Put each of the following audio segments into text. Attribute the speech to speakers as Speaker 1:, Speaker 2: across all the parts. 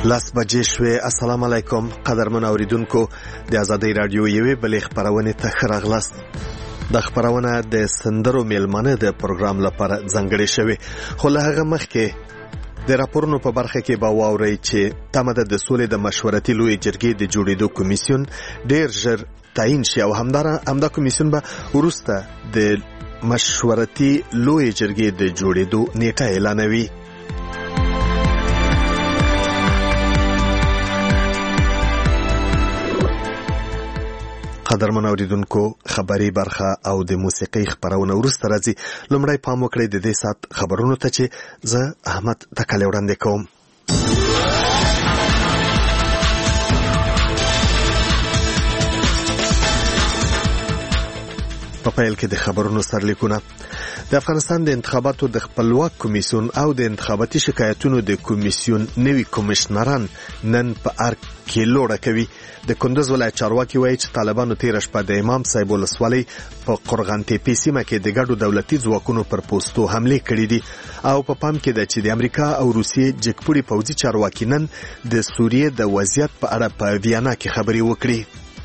Speaker 1: لاس بجې شوې. السلام علیکم قدرمن اوریدونکو، د آزادۍ رادیو یوې بلې خپرونې ته ښه راغلاست. د خپرونه د سندرو میلمانه د پروګرام لپاره ځانګړې شوې، خو له هغه مخکې د راپورونو په برخه کې به واورئ چې تمه ده د سولې د مشورتي لویې جرګې د جوړېدو کمیسیون ډېر ژر تعیین شي او همدا کمیسیون به وروسته د مشورتي لویې جرګې د جوړېدو نیټه اعلانوي. قدرمن اوریدونکو، خبري برخه او د موسیقۍ خبرونه وروسته راځي. لومړی پام وکړئ د دې سات خبرونو ته چې زه احمد تکلی وړاندې کوم. په پیل کې د خبرونو سرلیکونه. د افغانستان د انتخاباتو د خپلواک کمیسیون او د انتخاباتي شکایتونو د کمیسیون نوي کمشنران نن په ارګ کې لوړه کوي. د کندوز ولایت چارواکي وایي چې طالبانو تیر شپه د امام صاحب ولسوالۍ په قرغان تیپي سیمه کې د ګډو دولتي ځواکونو پر پوستو حمله کړې دي او په پام کې ده چې د امریکا او روسیې جګپوړي پوځي چارواکي نن د سوریې د وضعیت په اړه په ویانا کې خبرې وکړي.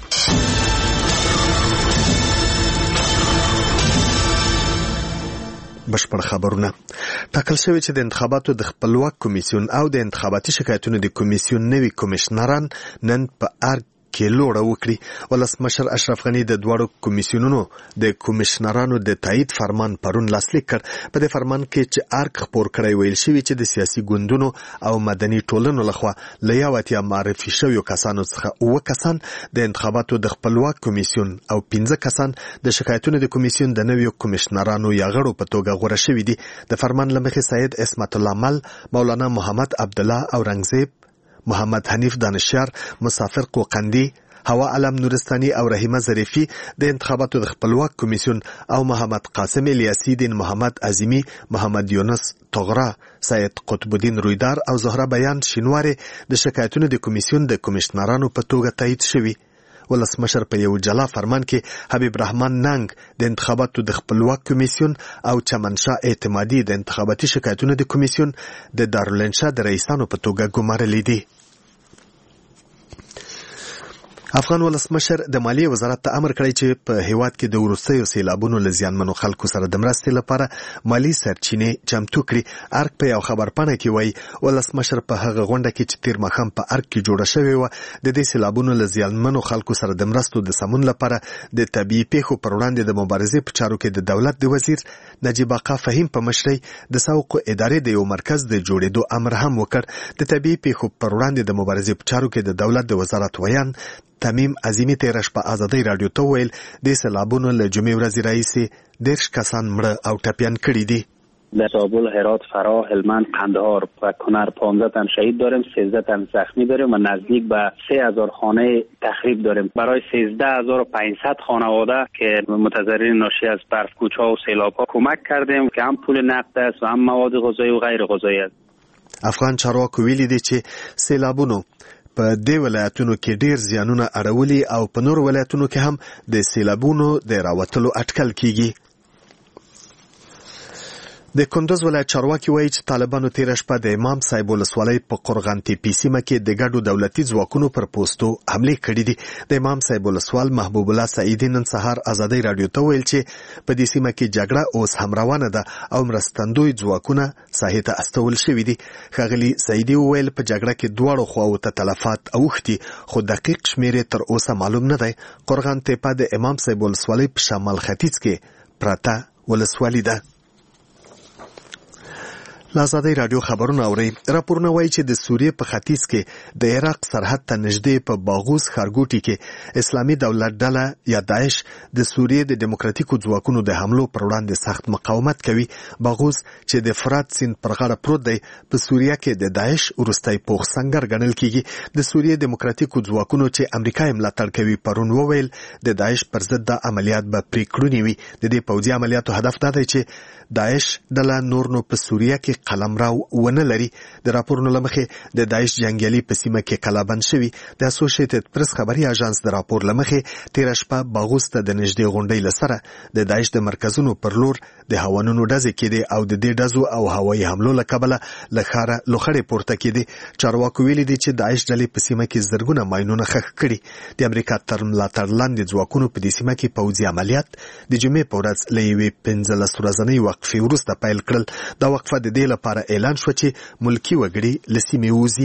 Speaker 1: بشپړ خبرونه. ټاکل شوی چې د انتخاباتو د خپلواک کمیسیون او د انتخاباتي شکایتونو د کمیسیون نوي کمشنران نن په ارګ کې لوړه وکړي. ولسمشر اشرف غني د دواړو کمیسیونونو د کمشنرانو د تایید فرمان پرون لاسلیک کړ. په دې فرمان کې چې ارګ خپور کړی ویل شوی چې د سیاسي ګوندونو او مدني ټولنو لخوا له 80 معرفي شویو کسانو څخه 9 کسان د انتخاباتو د خپلواک کمیسیون او 15 کسان د شکایتونو د کمیسیون د نویو کمشنرانو یا غړو په توګه غوړه شوي دي. د فرمان له مخې سید اسمت الله مل، مولانا محمد عبدالله اورنګزیب، محمد حنیف دانشیار، مسافر قوقندی، هوا علم نورستانی او رحیمه ظریفی د انتخاباتو د خپلواک کمیسیون او محمد قاسم الیاسی دین، محمد عظیمی، محمد یونس طغرا، سید قطب الدین رویدار او زهره بیان شینواری د شکایتونو د کمیسیون د کمشنرانو په توګه تایید شوي. ولسمشر په یو جلا فرمان کې حبیب رحمان ننګ د انتخاباتو د خپلواک کمیسیون او چمنشاه اعتمادي د انتخاباتي شکایتونو د کمیسیون د دارالانشا د رئیسانو په توګه ګمارلي دي. افغان ولسمشر د مالیې وزارت ته امر کړی چې په هیواد کې د وروستیو سیلابونو له زیانمنو خلکو سره د مرستې لپاره مالی سرچینې چمتو کړي. ارګ په یو خبرپاڼه کې وایي ولسمشر په هغه غونډه کې چې تیر ماښام په ارګ کې جوړه شوې وه د دې سیلابونو له زیانمنو خلکو سره د مرستو د سمون لپاره د طبیعي پیښو پر وړاندې د مبارزې په چارو کې د دولت د وزیر نجیب آقا فهیم په مشرۍ د سوق ادارې د یو مرکز د جوړېدو امر هم وکړ. د طبیعي پیښو پر وړاندې د مبارزې په چارو کې د دولت د وزارت ویان تمیم عظیمی تیر شپه آزادۍ رادیو ته ویل د سیلابونو له جمعې ورځې راهیسې 10 کسان مړه او ټپیان کړي دي.
Speaker 2: در زابل، هرات، فراه، هلمند، قندهار و کنر 15 تن شهید داریم، 13 تن زخمی داریم و نزدیک به 3000 خانه تخریب داریم. برای 13500 خانواده که متضررین ناشی از برفکوچ‌ها و سیلاب‌ها کمک کردیم که هم پول نقد است و هم مواد غذایی و غیر غذایی است.
Speaker 1: افغان چارواکو ویلي دي چې سیلابونو په دې ولایتونو کې ډیر زیانونه اړولي او په نور ولایتونو کې هم د سیلابونو د راوتلو اټکل کیږي. د کندوز ولایت چارواکي وایي چې طالبانو تیر شپه د امام صاحب ولسوالۍ په قرغان تیپي سیمه کې د ګډو دولتي ځواکونو پر پوستو حمله کړې دي. د امام صاحب ولسوال محبوب الله سعیدی نن سهار آزادۍ رادیو ته ویل چې په دې سیمه کې جګړه اوس هم روانه ده او مرستندوی ځواکونه ساحې ته استول شوي دي. ښاغلي سعیدی وویل په جګړه کې دواړو خواو ته تلفات اوښتي خو دقیق شمېر تر اوسه معلوم نه دی. قرغان تیپه د امام صاحب ولسوالۍ په شمال ختیځ کې پراته ولسوالي ده. آزادۍ رادیو خبرونه اوري. راپورونه وایي چې د سوریې په ختیځ کې د عراق سرحد ته نږدې په باغوس ښارګوټي کې اسلامي دولت ډله یا داعش د سوریې د دیموکراتیکو ځواکونو د حملو پر وړاندې سخت مقاومت کوي. باغوس چې د فرات سیند پر غاړه پروت دی په سوریه کې د داعش وروستی پوخ سنگر ګڼل کیږي. د سوریې دیموکراتیکو ځواکونو چې امریکا یې ملاتړ کوي پرون وویل د داعش پر ضد د عملیات به پرېکړونې وي. د دې پوځي عملیاتو هدف دا دی چې داعش ډله نور نو په سوریه کې قلمرو ونه لري. د راپورونو له مخې د داعش جنګیالي په سیمه کې کلابند شوي. د اسوسییټډ پریس خبري اژانس د راپور له مخې تېره شپه باغوس ته د نږدې غونډۍ له سره د داعش د مرکزونو پر لور د هوانونو ډزې کېدې او د دې ډزو او هوایي حملو له کبله له ښاره لوخړې پورته کېدې. چارواکو ویلي دي چې داعش ډلې په سیمه کې زرګونه ماینونه ښخ کړي. د امریکا تر ملاتړ لاندې ځواکونو په دې سیمه کې پوځي عملیات د جمعې په ورځ له یوې 15 ورځنۍ وقفې وروسته پیل کړل. دا وقفه د دې لپاره اعلان شوه چې ملکي وګړي له سیمې ووځي.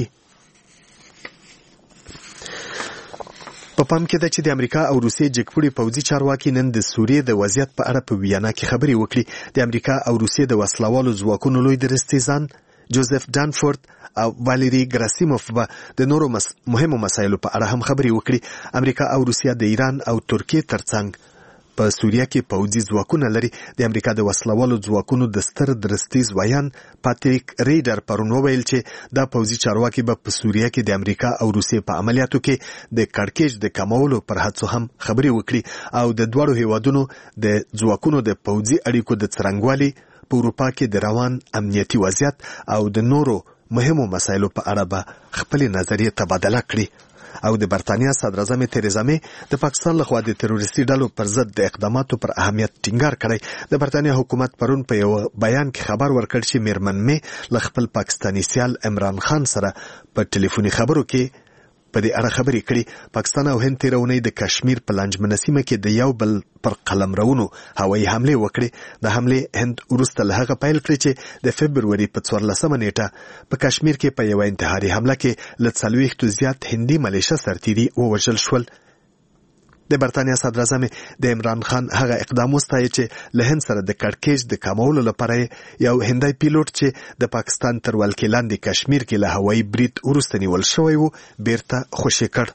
Speaker 1: په پام کې ده چې د امریکا او روسیې جګپوړي پوځي چارواکي نن د سوریې د وضعیت په اړه په ویانا کې خبرې وکړي. د امریکا او روسیې د وسلوالو ځواکونو لوی درستیزان جوزف ډانفورد او واليري ګراسیموف به د نورو مهمو مسایلو په اړه هم خبرې وکړي. امریکا او روسیه د ایران او ترکیې ترڅنګ په سوریه کې پوځي ځواکونه لري. د امریکا د وسلوالو ځواکونو د ستر درستیز ویان پاتریک ریډر پرون وویل چې دا پوځي چارواکي به په سوریه کې د امریکا او روسیې په عملیاتو کې د کړکېچ د کمولو پر هڅو هم خبرې وکړي او د دواړو هیوادونو د ځواکونو د پوځي اړیکو د څرنګوالي په اروپا کې د روان امنیتي وضعیت او د نورو مهمو مسایلو په اړه به خپل نظریه تبادله کړي. او د برتانیا صدر اعظم تریزا می د پاکستان لخوا د تروریستي ډلو پر ضد د اقداماتو پر اهمیت ټینګار کړی. د برتانیا حکومت پرون په یو بیان کې خبر ورکړ چې میرمن می له خپل پاکستاني سیال عمران خان سره په ټلیفوني خبرو کې په دې اړه خبرې کړي. پاکستان او هند تېره اونۍ د کشمیر په لانجمنه سیمه کې د یو بل پر قلمرونو هوایي حملې وکړې. د حملې هند وروسته له هغه پیل کړې چې د فبروري په 14 نیټه په کشمیر کې په یوه انتحاري حمله کې له 40 زیات هندي ملیشه سرتیري ووژل شول. د برتانیا صدر اعظم د عمران خان هغه اقدام وستایي چې له هند سره د کړکېچ د کمولو لپاره یو هندی پیلوټ چې د پاکستان تر ولکې لاندې کشمیر کې له هوایي برید وروسته نیول شوی و بیرته خوشي کړ.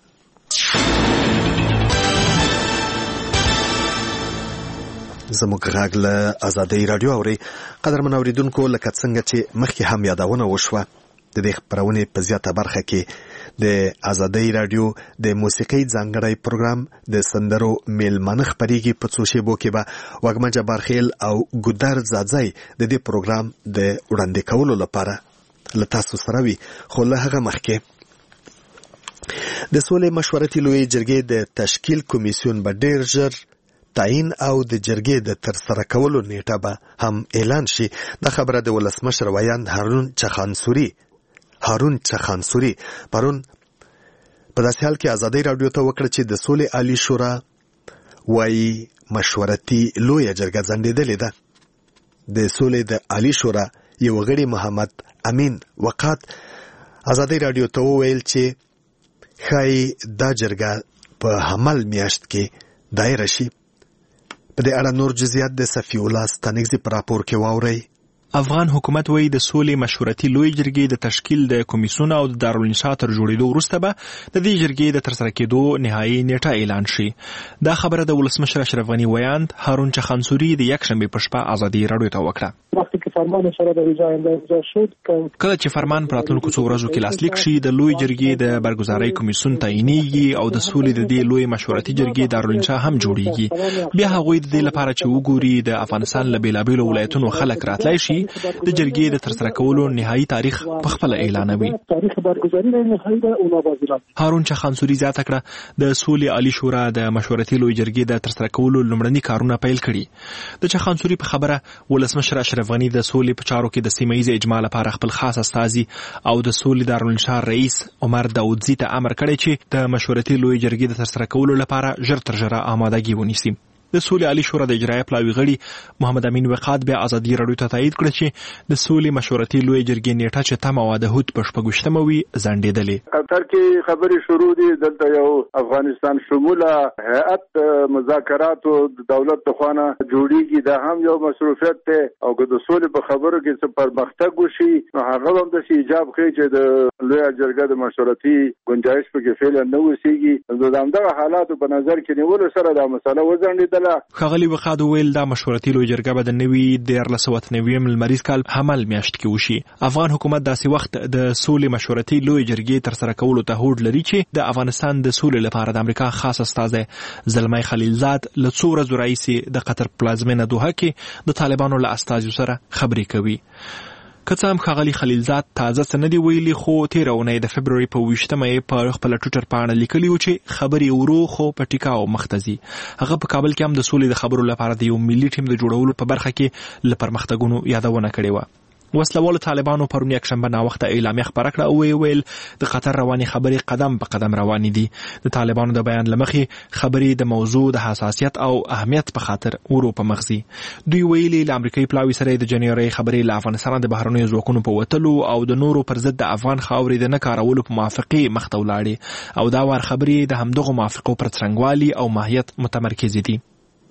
Speaker 1: زموږ غږ له ازادۍ راډیو اوري. قدرمن اوریدونکو، لکه څنګه چې مخکې هم یادونه وشوه، د دې خپرونې په زیاته برخه کې د ازادۍ راډیو د موسیقۍ ځانګړی پروګرام د سندرو میلمانه خپریږي. په څو شیبو کې به وږمه جبارخیل او ګودر زادزی د دې پروګرام د وړاندې کولو لپاره له تاسو سره وي. خو له هغه مخکې د سولې مشورتي لوی جرګې د تشکیل کمیسیون به ډیر ژر تعین او د جرګې د ترسره کولو نیټه به هم اعلان شي. دا خبره د ولسمشر ویاند هارون چخانسوري پرون په داسې حال کې ازادۍ راډیو ته وکړه چې د سولې عالی شورا وايي مشورتي لویه جرګه ځنډېدلې ده. د سولې د عالی شورا یو غړي محمد امین وقات ازادۍ راډیو ته وویل چې ښایي دا جرګه په حمل میاشت کې دایره شي. په دې اړه نور جزئیات د صفی الله ستانکزي په راپور کې واورئ.
Speaker 3: افغان حکومت وایي د سولې مشورتي لوی جرګې د تشکیل د کمیسیون او د دارالانشا تر جوړېدو وروسته به د دې جرګې د ترسره کېدو نهایي نیټه اعلان شي. دا خبره د ولسمشر اشرف غني ویاند هارون چخانسوري د یکشنبې په شپه ازادۍ راډیو ته وکړه. کله چې فرمان په راتلونکو څو ورځو کې لاسلیک شي، د لوی جرګې د برګزارۍ کمیسیون تعینېږي او د سولې د دې لوی مشورتي جرګې دارالانشا هم جوړېږي. بیا هغوی د دې لپاره چې وګوري د افغانستان له بېلابېلو ولایتونو خلک راتلی شي، د جرګې د ترسره کولو نهایي تاریخ په خپله اعلانوي. هارون چخانسوري زیاته کړه د سولې عالی شورا د مشورتي لوی جرګې د ترسره کولو لومړني کارونه پیل کړي. د چخانسوري په خبره ولسمشر اشرف غني د سولې په چارو کې د سیمه ییز اجماع لپاره خپل خاص استازي او د سولې دارالانشا رئیس عمر داودزي ته امر کړی چې د مشورتي لوی جرګې د ترسره کولو لپاره ژر تر ژره آمادګي ونیسي. د سولې عالی شورا د اجرایه پلاوي غړي محمد امین وقات بیا ازادي راډیو ته تایید کړ چې د سولې مشورتي لوی جرګې نیټه چې تمه وه د هوت په 26 وي ځنډېدلې.
Speaker 4: قطر کې خبرې شروع دي. دلته یو افغانستان شموله هیئت مذاکراتو د دولت لخوا جوړیږي. دا هم یو مصروفیت دی او که د سولې په خبرو کې څه پرمختګ وشي نو هغه هم داسې ایجاب ښیي چې د لویه جرګه د مشورتي گنجایش پکې فعلا نه اوسېږي. د همدغه حالاتو په نظر کې نیولو سره دا مسله وځنډېدله.
Speaker 3: ښاغلي وقاد وویل دا مشورتي لوی جرګه به د نوي 1999 لمریز کال حمل میاشت کې وشي. افغان حکومت داسې وخت د سولې مشورتي لوی جرګې ترسره کولو ته هوډ لري چې د افغانستان د سولې لپاره د امریکا خاص استازی زلمی خلیلزاد له څو ورځو راهیسې د قطر پلازمینه دوحه کې د طالبانو له استازیو سره خبرې کوي. که څه هم ښاغلي خلیلزاد تازه څه نه دي ویلي، خو تېره اونۍ د فبروري په 20مه یې په خپله ټویټر پاڼه لیکلي و چې خبرې ورو خو په ټیکاو مخته ځي. هغه په کابل کې هم د سولې د خبرو لپاره د یو ملي ټیم د جوړولو په برخه کې له پرمختګونو یادونه کړې وه. وسلوالو طالبانو پرون یکشنبه ناوخته اعلامیه خپره کړه او ویل د قطر رواني خبرې قدم په قدم روانې دي. د طالبانو د بیان له مخې خبرې د موضوع د حساسیت او اهمیت په خاطر ورو په مخ ځي. دوی ویلي له امریکایي پلاوي سره د جنوري خبرې له افغانستان د بهرنیو ځواکونو په وتلو او د نورو پر ضد د افغان خاورې د نه کارولو په موافقې مخته ولاړې او دا وار خبرې د همدغو موافقو پر څرنګوالي او ماهیت متمرکزې دي.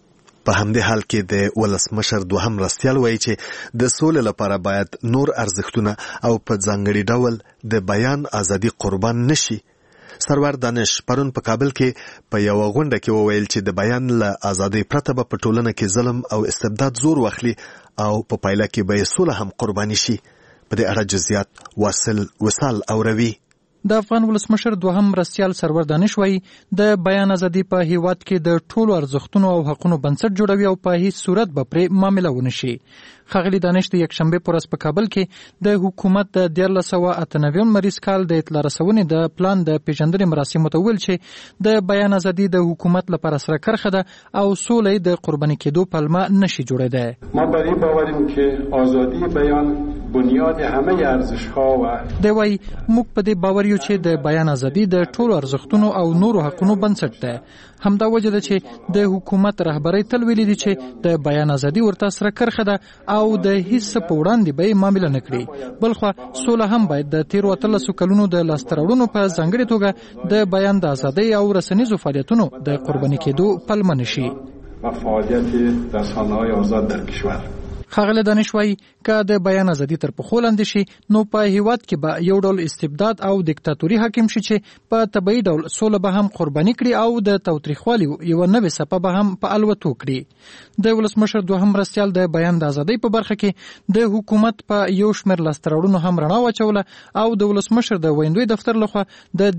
Speaker 1: په همدې حال کې د ولسمشر دوهم مرستیال وایي چې د سولې لپاره باید نور ارزښتونه او په ځانګړي ډول د بیان ازادي قربان نشي. سرور دانش پرون په کابل کې په یو غونډه کې وویل چې د بیان له ازادۍ پرته به په ټولنه کې ظلم او استبداد زور واخلي او په پایله کې به سوله هم قرباني شي. په دې اړه جزئیات وصال اوروي.
Speaker 5: د افغان ولسمشر دوهم مرستیال سرور دانش وایي د بیان ازادي په هیواد کې د ټولو ارزښتونو او حقونو بنسټ جوړوي او په هیڅ صورت به پرې معامله ونه شي. ښاغلي دانش د یکشنبه پر ورځ په کابل کې د حکومت د 1998 مریض کال د اطلاع رسونې د پلان د پیژندنې مراسمو ته ویل چې د بیان ازادي د حکومت لپاره سره کرخه ده او سولې د قرباني کېدو پلمه نشي جوړېده.
Speaker 6: ما بر این باوریم که آزادی بیان بنیاد همه ارزش‌ها و
Speaker 5: دی وایي موږ په دې باور یو چې د بیان ازادي د ټولو ارزښتونو او نورو حقونو بنسټ ده. همدا وجه ده چې د حکومت رهبرۍ تل ویلي دي چې د بیان ازادي ورته سره کرخه ده او د هیڅ په وړاندې به معامله نه کړي. بلخو سوله هم باید د 13 کلونو د لاستراوړنو په ځانګړي توګه د بیان د ازادۍ او رسنیزو فعالیتونو د قرباني کېدو پلمه نشي.
Speaker 6: و فعالیت رسانه‌های آزاد در کشور.
Speaker 5: ښاغلی دانش وایي که د بیان ازادي تر پښو لاندې شي نو په هیواد کې به یو ډول استبداد او دیکتاتوري حاکم شي چې په طبیعي ډول سوله به هم قرباني کړي او د تاوتریخوالي یوه نوې څپه به هم په الوتو کړي. د ولسمشر دوهم مرستیال د بیان د ازادۍ په برخه کې د حکومت په یو شمېر لاسته راوړنو هم رڼا واچوله او د ولسمشر د ویندوی دفتر لخوا د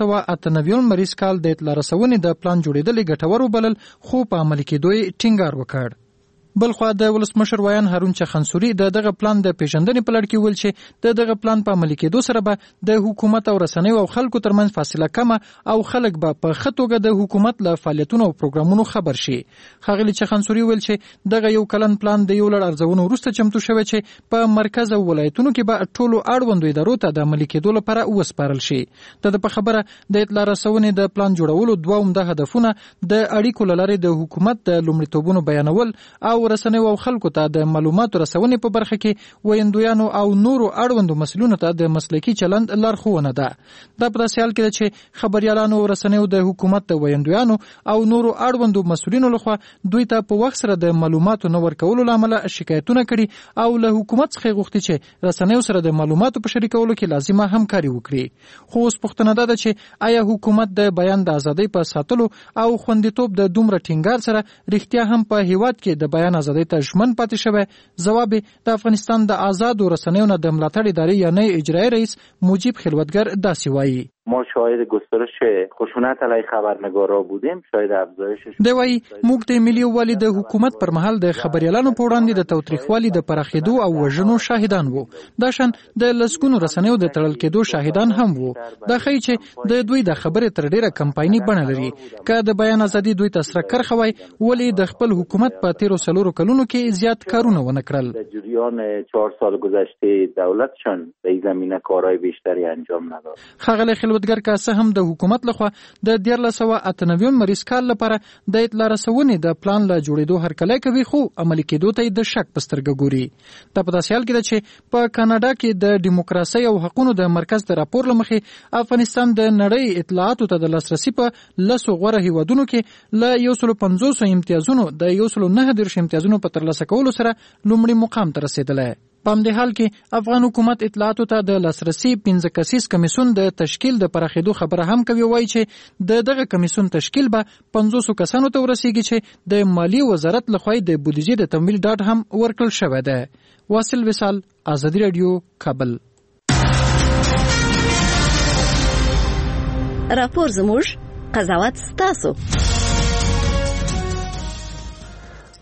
Speaker 5: 1998 مریض کال د اطلاع رسونې د پلان جوړېدل ګټور وبلل خو په عملي کېدو یې ټینګار وکړ. بلخوا د ولسمشر ویان هارون چخنسوري د دغه پلان د پیژندنې په لړ کې ویل چې د دغه پلان په عملي کېدو سره به د حکومت او رسنیو او خلکو ترمنځ فاصله کمه او خلک به په ښه توګه د حکومت له فعالیتونو او پروګرامونو خبر شي. ښاغلي چخنسوري ویل چې دغه یو کلن پلان د یو لړ ارزونو وروسته چمتو شوی چې په مرکز او ولایتونو کې به ټولو اړوندو ادارو ته د عملي کېدو لپاره وسپارل شي. د په خبره د اطلاع رسونې د پلان جوړولو دوه عمده هدفونه د اړیکو له لارې د حکومت د لومړیتوبونو بیانول او رسنیو او خلکو ته د معلوماتو رسونې په برخه کې ویندویانو او نورو اړوندو مسلونو ته د مسلکي چلند لارښوونه ده. دا په داسې حال کې ده چې خبریالانو او رسنیو د حکومت د ویندویانو او نورو اړوندو مسولینو لخوا دوی ته په وخت سره د معلوماتو نه ورکولو له امله شکایتونه کړي او له حکومت څخه غوښتي چې رسنیو سره د معلوماتو په شریکولو کې لازمه همکاري وکړي. خو اوس پوښتنه ده چې آیا حکومت د بیان د ازادۍ په ساتلو او خوندیتوب د دومره ټینګار سره رښتیا هم په هیواد کې د بیان ازادۍ ته ژمن پاتې شوی؟ جواب د افغانستان د آزادو رسنیو نه د ملاتړ ادارې یعنی اجرایی رئیس موجب خلوتگر داسې وایي.
Speaker 7: ما شاهد گسترش خشونت علیه خبرنگارا بودیم، شاهد افزایشش.
Speaker 5: دی وایي موږ د ملي یووالي د حکومت پر مهال د خبریالانو په وړاندې د تاوتریخوالي د پراخېدو او وژنو شاهدان وو. دا شان د لسګونو رسنیو د تړل کېدو شاهدان هم وو. دا ښیي چې د دوی د خبرې تر ډیره کمپایني بڼه لري. که د بیان ازادي دوی ته سره کرخه وای ولې د خپل حکومت په 13 کلونو کې زیات کارونه ونه کړل؟
Speaker 7: در جریان 4 سال گذشته دولتشان در این زمینه کارهای بیشتری انجام نداد.
Speaker 5: ښاغلی خلوتگر که څه هم د حکومت لخوا د 1998 مریض کال لپاره د اطلاع رسونې د پلان له جوړېدو هرکلی کوي خو عملي کېدو ته د شک په سترګه ګوري. دا په داسې حال کې ده چې په کاناډا کې د ډیموکراسۍ او حقونو د مرکز د راپور له مخې افغانستان د نړۍ اطلاعاتو ته د لاسرسي په 10 غوره هیوادونو کې له 150 امتیازونو د 109 امتیازونو په ترلاسه کولو سره لومړي مقام ته رسېدلی. په همدې حال کې افغان حکومت اطلاعاتو ته د لاسرسي 15 کسیز کمیسون د تشکیل د پراخېدو خبره هم کوي. وایي چې د دغه کمیسون تشکیل به 500 کسانو ته ورسیږي چې د مالی وزارت لخوا د بودیجې د تمویل ډاډ هم ورکړل شوی دی. واصل وصال، آزادي رادیو، کابل.
Speaker 8: راپور زموږ، قضاوت ستاسو.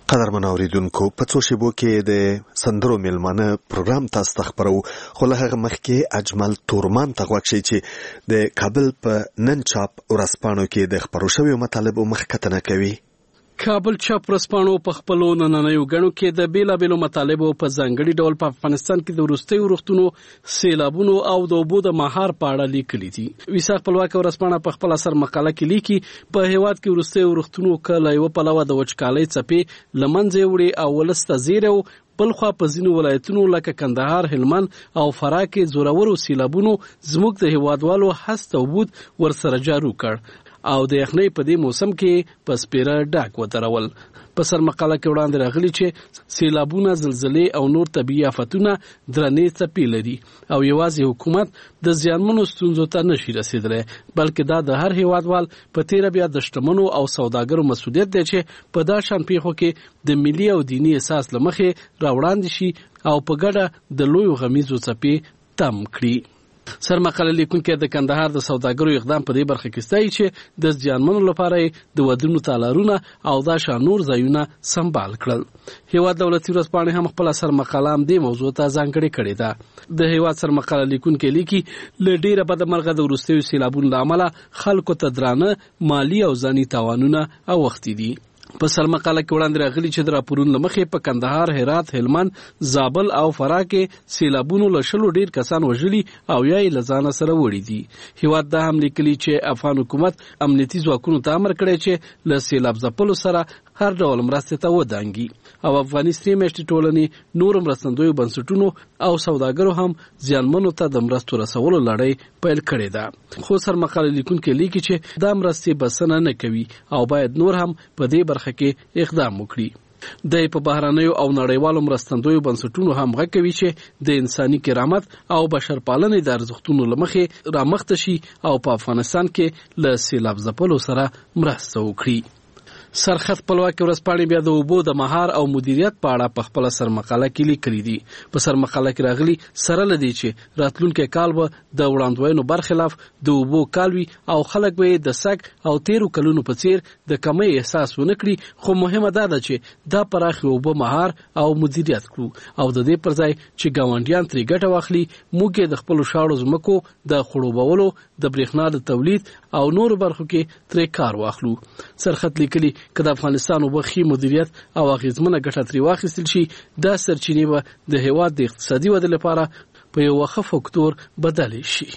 Speaker 1: قدرمن اوریدونکو په څو شیبو کې د سندرو میلمانه پروګرام تاسو ته خبرو خو له هغه مخکې اجمل تورمان ته غوښتل شي چې د کابل په نن چاپ ورځپاڼو کې د خبرو شویو مطالبو مخکتنه کوي.
Speaker 8: کابل چاپ ورځپاڼو په خپلو نننیو غړو کې د بیلابیلو مطالبو په ځانګړي ډول په افغانستان کې د وروستیو وختونو سیلابونو او د اوبو د مهار په اړه لیکلي دي. ویساخ خپلواک ورځپاڼه په خپل اثر مقاله کې لیکي په هیواد کې وروستیو وختونو کله یو پلوه د وچکالۍ څپې لمنځه وړي او ولسته زیرو بلخوا په ځینو ولایتونو لکه کندهار، هلمند او فراه کې زورورو سیلابونو زموږ د هیوادوالو هست او بود ورسره جارو کړ او د یخنۍ په دې موسم کې په سپیره ډاک ودرول. په سر مقاله کې وړاندې راغلي چې سیلابونه، زلزلې او نور طبیعي آفتونه درنې څپې لري او یوازې حکومت د زیانمنو ستونزو ته نشي رسیدلی، بلکې دا د هر هیوادوال په تیره بیا د شتمنو او سوداګرو مسؤلیت دی چې په دا شان پیښو کې د ملي او دینی احساس له مخې راوړاندې شي او په ګډه د لویو غمیزو څپې تم کړي. سر مقاله لیکونکي د کندهار د سوداګرو اقدام په دې برخه کې ستایي چې د زیانمنو لپاره د ودونو تالارونه او دا شان نور ځایونه سمبال کړل. هیواد دولتي ورځپاڼې هم خپل سر مقاله هم دې موضوع ته ځانګړې کړې ده. د هیواد سر مقاله لیکونکي لیکي له ډیره بدمرغه د وروستیو سیلابونو له امله خلکو ته درانه مالی او ځاني تاوانونه اوښتي دي. په سر مقاله کې وړاندې راغلي چې د راپورونو له مخې په کندهار، هرات، هلمند، زابل او فراه کې سیلابونو له 100 ډیر کسان وژلي او یا یې له ځانه سره وړي دي. هیواد دا هم لیکلي چې افغان حکومت امنیتي ځواکونو ته امر کړی چې له سیلاب ځپلو سره هر ډول مرستې ته ودانګي او افغاني سیمې میشتې ټولنې نور مرستندویو بنسټونو او سوداګرو هم زیانمنو ته د مرستو رسولو لړۍ پیل کړې ده. خو سر مقاله لیکونکي لیکي چې دا مرستې بسنه نه کوي او باید نور هم په دې برخه کې اقدام وکړي. د په بهرانیو او نړیوالو مرستندویو بنسټونو هم غږ کوي چې د انساني کرامت او بشرپالنې د ارزښتونو له مخې رامخته شي او په افغانستان کې له سیلاب ځپلو سره مرسته وکړي. سرخط خپلواکي ورځپاڼې بیا د اوبو د مهار او مدیریت په اړه په خپل سر مقاله کې لیکلي دي. په سر مقاله کې راغلي سره لدی چې راتلونکي کال به د وړاندوینو برخلاف د اوبو کالوي او خلک به د سگ او تیرو کلونو په څیر د کمی احساس ونه کړي، خو مهمه ده چې دا پراخي اوبو مهار او مدیریت کړو او د دې پر ځای چې ګاونډیان ترې ګټه واخلي موږ د خپل شاړو ځمکو د خړوبولو، د برېښنا د تولید او نور برخو کې ترې کار واخلو. سرخط لیکلي که د افغانستان وبخي مدیریت او اغیزمنه ګټه ترې واخیستل شي، دا سرچینې به د هیواد د اقتصادي ودې لپاره په یو ښه فکتور بدلې شي.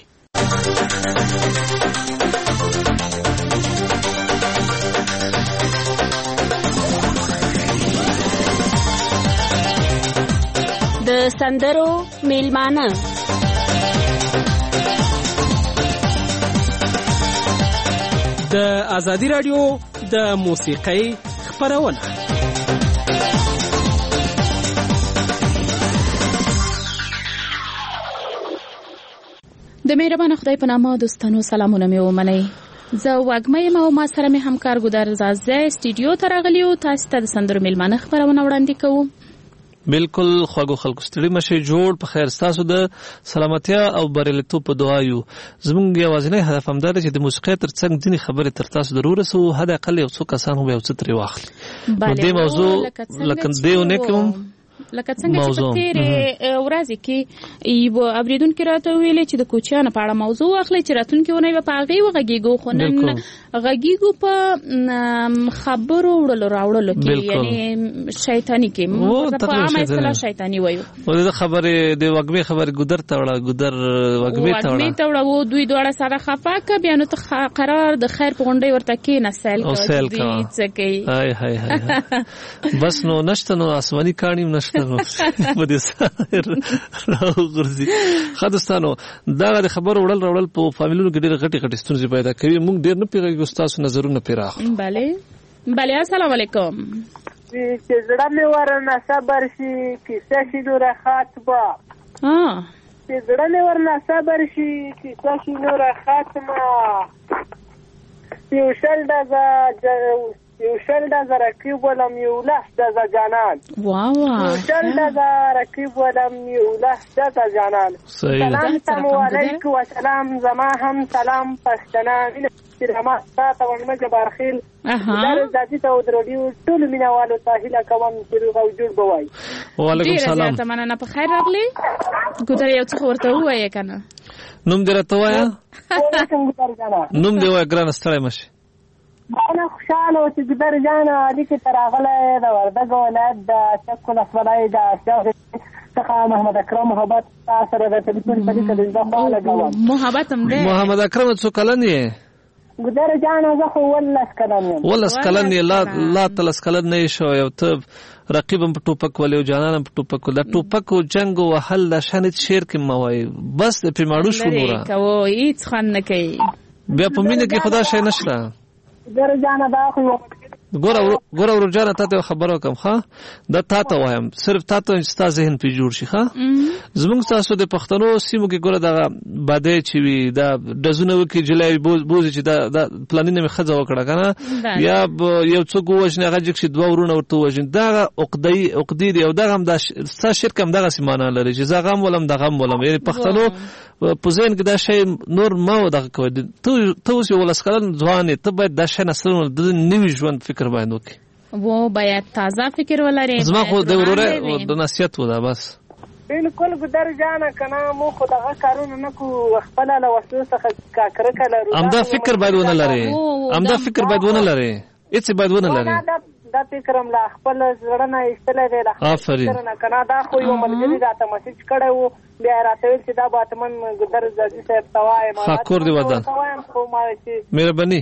Speaker 9: د سندرو میلمانه
Speaker 8: د ازادي رادیو د موسیقۍ خبرونه.
Speaker 10: د مهربان خدای په نامه دوستانو سلامونه مې ومنئ. زه وګمه یم او ما سره مې همکار ګودر زازه استودیو ته راغلی او تاسو ته د سندرو میلمانه خبرونه وړاندې کوو.
Speaker 11: بالکل خواږو خلکو ستړي مشه جوړ په خیر تاسو د سلامتیا او بریالیتوب په دعایو. زموږ یوازینی هدف هم دا دی چې د موسیقۍ ترڅنګ ځینې خبرې تر تاسو ضرور رسو، حد اقل یو څو کسان هم یو څه ترې واخلي. نو دې موضوع لکه دیونه کوم
Speaker 10: لکه څنګه چې په تیرې ورځې کې یو اوریدونکو راته ویلې چې د کوچیانو په اړه موضوع واخلي چې راتلونکي ونه په هغه وغږیږو، خو نن غږیږو په خبرو وړلو راوړلو کې، یعنی شیطانی کې په عامه اصطلاح شیطانی وایو.
Speaker 11: او د خبرې د وګمې خبرې ګودر ته وړه، ګودر وګمې ته
Speaker 10: وړه و دوی دواړه سره خفه ک بیا نو ته قرار د خیر په غونډې ورته کې نسل کوي څه کوي.
Speaker 11: هاي هاي هاي بس نو نشته نو آسماني کاڼي نشته په دې سره راغورځي. خدستانو دا د خبرو وړل په فامیلونو کې ډېر غټي ستونزې پیدا کوي. موږ ډېر نه پیږو تاسو نظرونه پیراخ.
Speaker 10: بله السلام علیکم.
Speaker 12: چې زړه مې ورنه صبر شي کیسه شي نوره خاتمه. چې زړه مې ورنه صبر شي کیسه شي نوره خاتمه. یو شل ډزه رقیب ولم یو لس ډزه جانان. یو شل ډزه رقیب ولم یو لس ډزه جانان. سلام علیکم و سلام زما هم سلام پښتنه. سینما تاسو ورنه جبار خیل دا ذاتي ته ودرډیو ټول مینوالو ته هیله کوم چې روغ او جوړ بوای.
Speaker 10: وعلیکم السلام. ډیره مننه په خیر راغلی. ګوتره یو څه ورته وایې کنه.
Speaker 11: نوم دې راته وایا. نوم دې وای ګران ستړی مشي.
Speaker 12: انا خوشاله چې ګدر جانا دې کې تراغله د وردګ ولایت د شکل اسمرای د څخه محمد اکرم محبت تاسو سره د ټلیفون په دې کې د خپل لګاوم.
Speaker 10: محبت هم دې.
Speaker 11: محمد اکرم څو کلن یې؟
Speaker 12: ګدر جانا زه خو ولس کلن یم.
Speaker 11: ولس کلن یې لا تلس کلن نه شو یو ته رقیبم په ټوپک ولې او جانانم په ټوپک ول ټوپک او جنگ او حل د شانت شیر کې موای بس په ماړو شو نورا
Speaker 10: کوي هیڅ خان نه کوي
Speaker 11: بیا په مینه کې خدا شي نشته.
Speaker 12: ګدر جانا دا خو
Speaker 11: ګور ورجانه ته خبرو کوم ښا دا تاسو وایم صرف تاسو انستا ذهن په جوړ شي ښا زموږ تاسو د پښتنو سیمو کې ګوره دا باندې چې وی دا دزونه وکي جلای بوز چې دا پلانینه می خځه وکړه کنه یا یو څوک وښنه غږ چې دوه ورونه ورته وښین دا عقدی دی او دا هم د شرک هم دغه سیمانه لري چې زغم ولم دغم ولم یعنی پښتنو په ذهن کې دا شی نور ما دغه کوي ته اوس یو لسکلن ځوان ته باید دا شی نسل د نوی ژوند فکر باید وکړي
Speaker 10: و باید تازه فکر ولري.
Speaker 11: زما خو د وروره د نصیحت ودا بس
Speaker 12: بالکل ګدر جانا کنه مو خو دغه کارونه نه کو خپل له وسو څخه کاکره کله
Speaker 11: امدا فکر باید ونه لري امدا فکر باید ونه لري هیڅ باید ونه لري
Speaker 12: دا فکرم لا خپل زړه نه ایستل دی لا
Speaker 11: آفرین
Speaker 12: کنه دا خو یو ملګری راته مسیج کړو بیا راته ویل چې دا باتمن ګدر زادي صاحب توای ما
Speaker 11: خاکور دی ودان مهرباني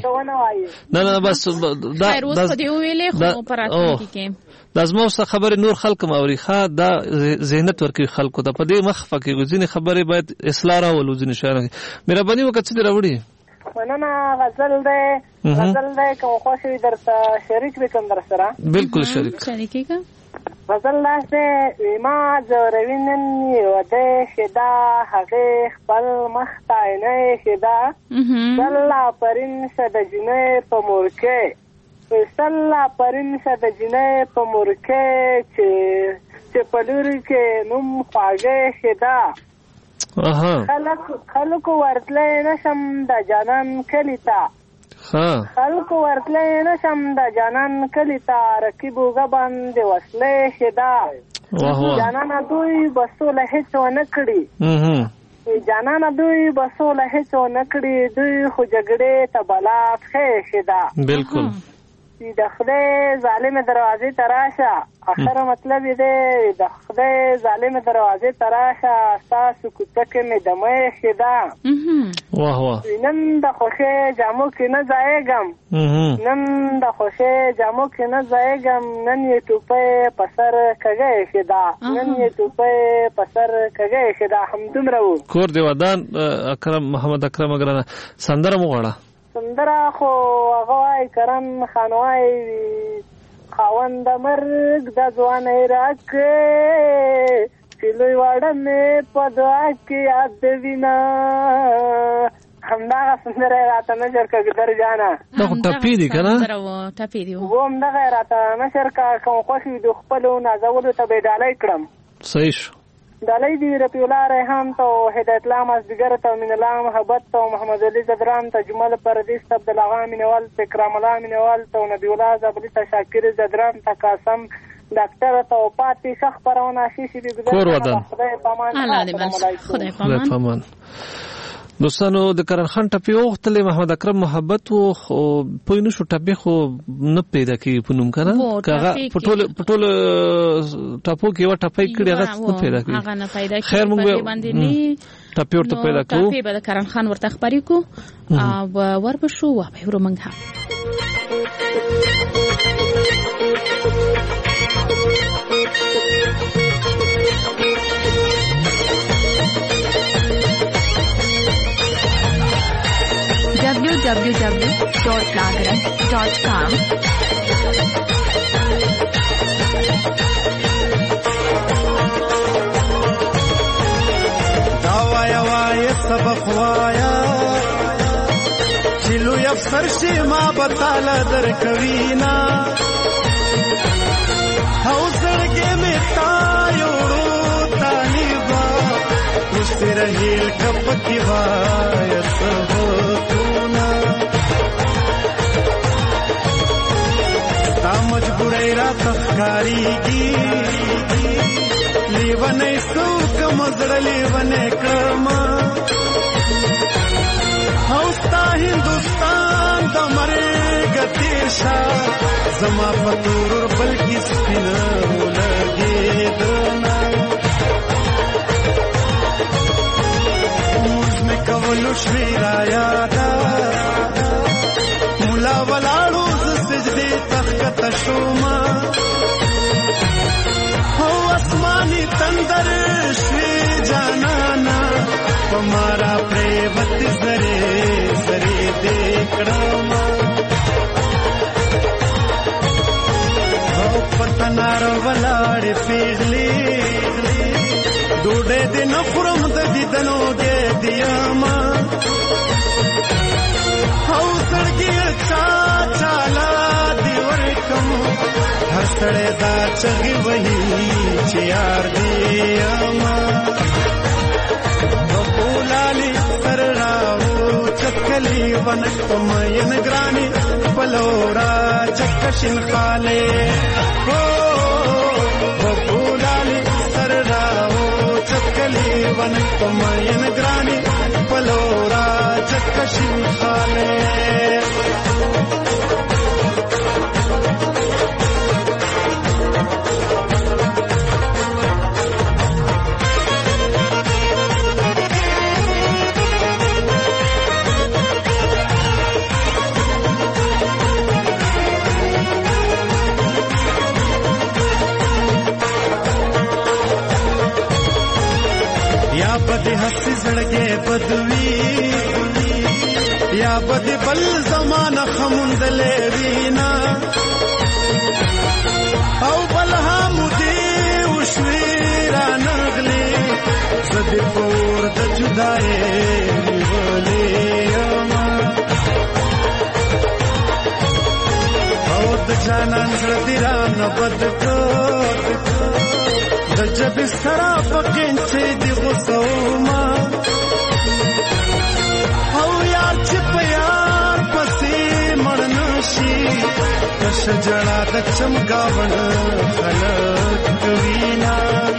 Speaker 11: نه بس
Speaker 10: دا اوس په دی ویلې خو پراتونکو کې
Speaker 11: لازم اوس خبره نور خلک موري ښا دا ذهنت ورکی خلکو ته په دې مخفه کې غوځنی خبره باید اصلاح راولو ځنه شاره مهرباني وکړه چې راوړي
Speaker 12: مننه. غزل ده کوم خوشي درته شریک وکم در سره
Speaker 11: بالکل
Speaker 10: شریکی کا
Speaker 12: غزل لاسه ما زوروینن یو ده شدا هغه خپل مختاینه شدا صلا پرین شد جنې په مورکه صلا پرین شد جنې په مورکه چې پلوري کې نوم خواږه شدا خلق ورتلې نشم د جانان کلیتا خلق ورتلې نشم د جانان کلیتا رکیبو غبان دی وسلې شدا جانان دوی بسوله هیڅ ونه کړی جانان دوی بسوله هیڅ ونه کړی دوی خو جګړې ته بلات خې شدا
Speaker 11: بالکل
Speaker 12: د خدای ظالم دروازې تراشه اخر مطلب دې د خدای ظالم دروازې تراشه تاسو کوڅه مې دمه شدا
Speaker 11: واه واه
Speaker 12: نن د خوشې جامو کې نه ځایګم نن د خوشې جامو کې نه ځایګم نن یې ټوپه پسر کګې شدا نن یې ټوپه پسر کګې شدا همدومره و
Speaker 11: کور دی ودان اکرم محمد اکرم اگرانه سندره مو غواړه
Speaker 12: سندره خو هغه وای کرم خانوای خاوند مرګ د ځوانۍ راکړې چې لوی واړه مې په دعا کې یاد وینا همدغه سندره راته نشر کړه ګدر جانا
Speaker 11: دا خو ټپي دي که نه
Speaker 10: ټپي دي
Speaker 12: و همدغه راته نشر کړه کوم خوښ د خپلو نازولو ته به ډالۍ کړم
Speaker 11: صحیح شو
Speaker 12: ډالۍ دی رفیع الله ریحان ته هدایت الله مازدیګر ته من الله محبت ته محمد علي زدران ته جمال پردیس ته عبدالله مینوال ته اکرام الله مینوال ته نبی الله زبلی ته شاکر زدران ته قاسم ډاکټر ته پاتې شخ پرونه شي
Speaker 11: کور ودان
Speaker 12: خدای پامان
Speaker 10: خدای پامان
Speaker 11: دوستانو د کرن خان ټپي وختلې محمد اکرم محبت و خو پوینو شو ټپي خو نه پیدا کیږي په نوم کنه کاغه پټول ټاپو کې و ټپي کړي هغه نه پیدا کیږي
Speaker 10: هغه نه پیدا کیږي
Speaker 11: خیر موږ ټپي ورته پیدا کوو
Speaker 10: ټپي به کرن خان ورته خبرې کو او ور به شو به ورو منګه
Speaker 13: www.lagrant.com
Speaker 14: داوایا وایا سبق وایا چلو افسر شي ما بتاله درکوینا حوصله می تا یورو طالبا مسترهیل کپ کی وایا سبقونا را تخکاریږي لیونی څوک مزړه لیونی کړم او ستا هندوستان د مرګ تیر شه زما په تورور بلکې سپینه ولګېدنه موږ مې کولو شوې را یاده ملا ولاړو زه سجدې تښکته شومه او اسماني تندر شوې جانانا په مارا پریوت زرې زرې دې کړم او په تنار ولاړې پیغلې ډوډۍ دې نه خورم د دیدنو دې دیما او سړګي چا چالا دی ورکم هر سړی دا چغي وهي چې یار دې اما بولالی سر راو چکلی ونکم ین گرانی پلورا چکشن خالے بولالی سر راو چکلی ونکم ین گرانی پلورا چکشن خالے بدی ہنسی زړګې بدوي یا بدی بل زمانہ خمندلې وینا او بل همدي وشوي را نغلي زدي پور د جدای ولې ما او د جانان زړه را نه بدکو جب سرا پکینچې دی غوسوما او یار چې په یار پسې مړنشي شجړه د چمګاون خلک کوینا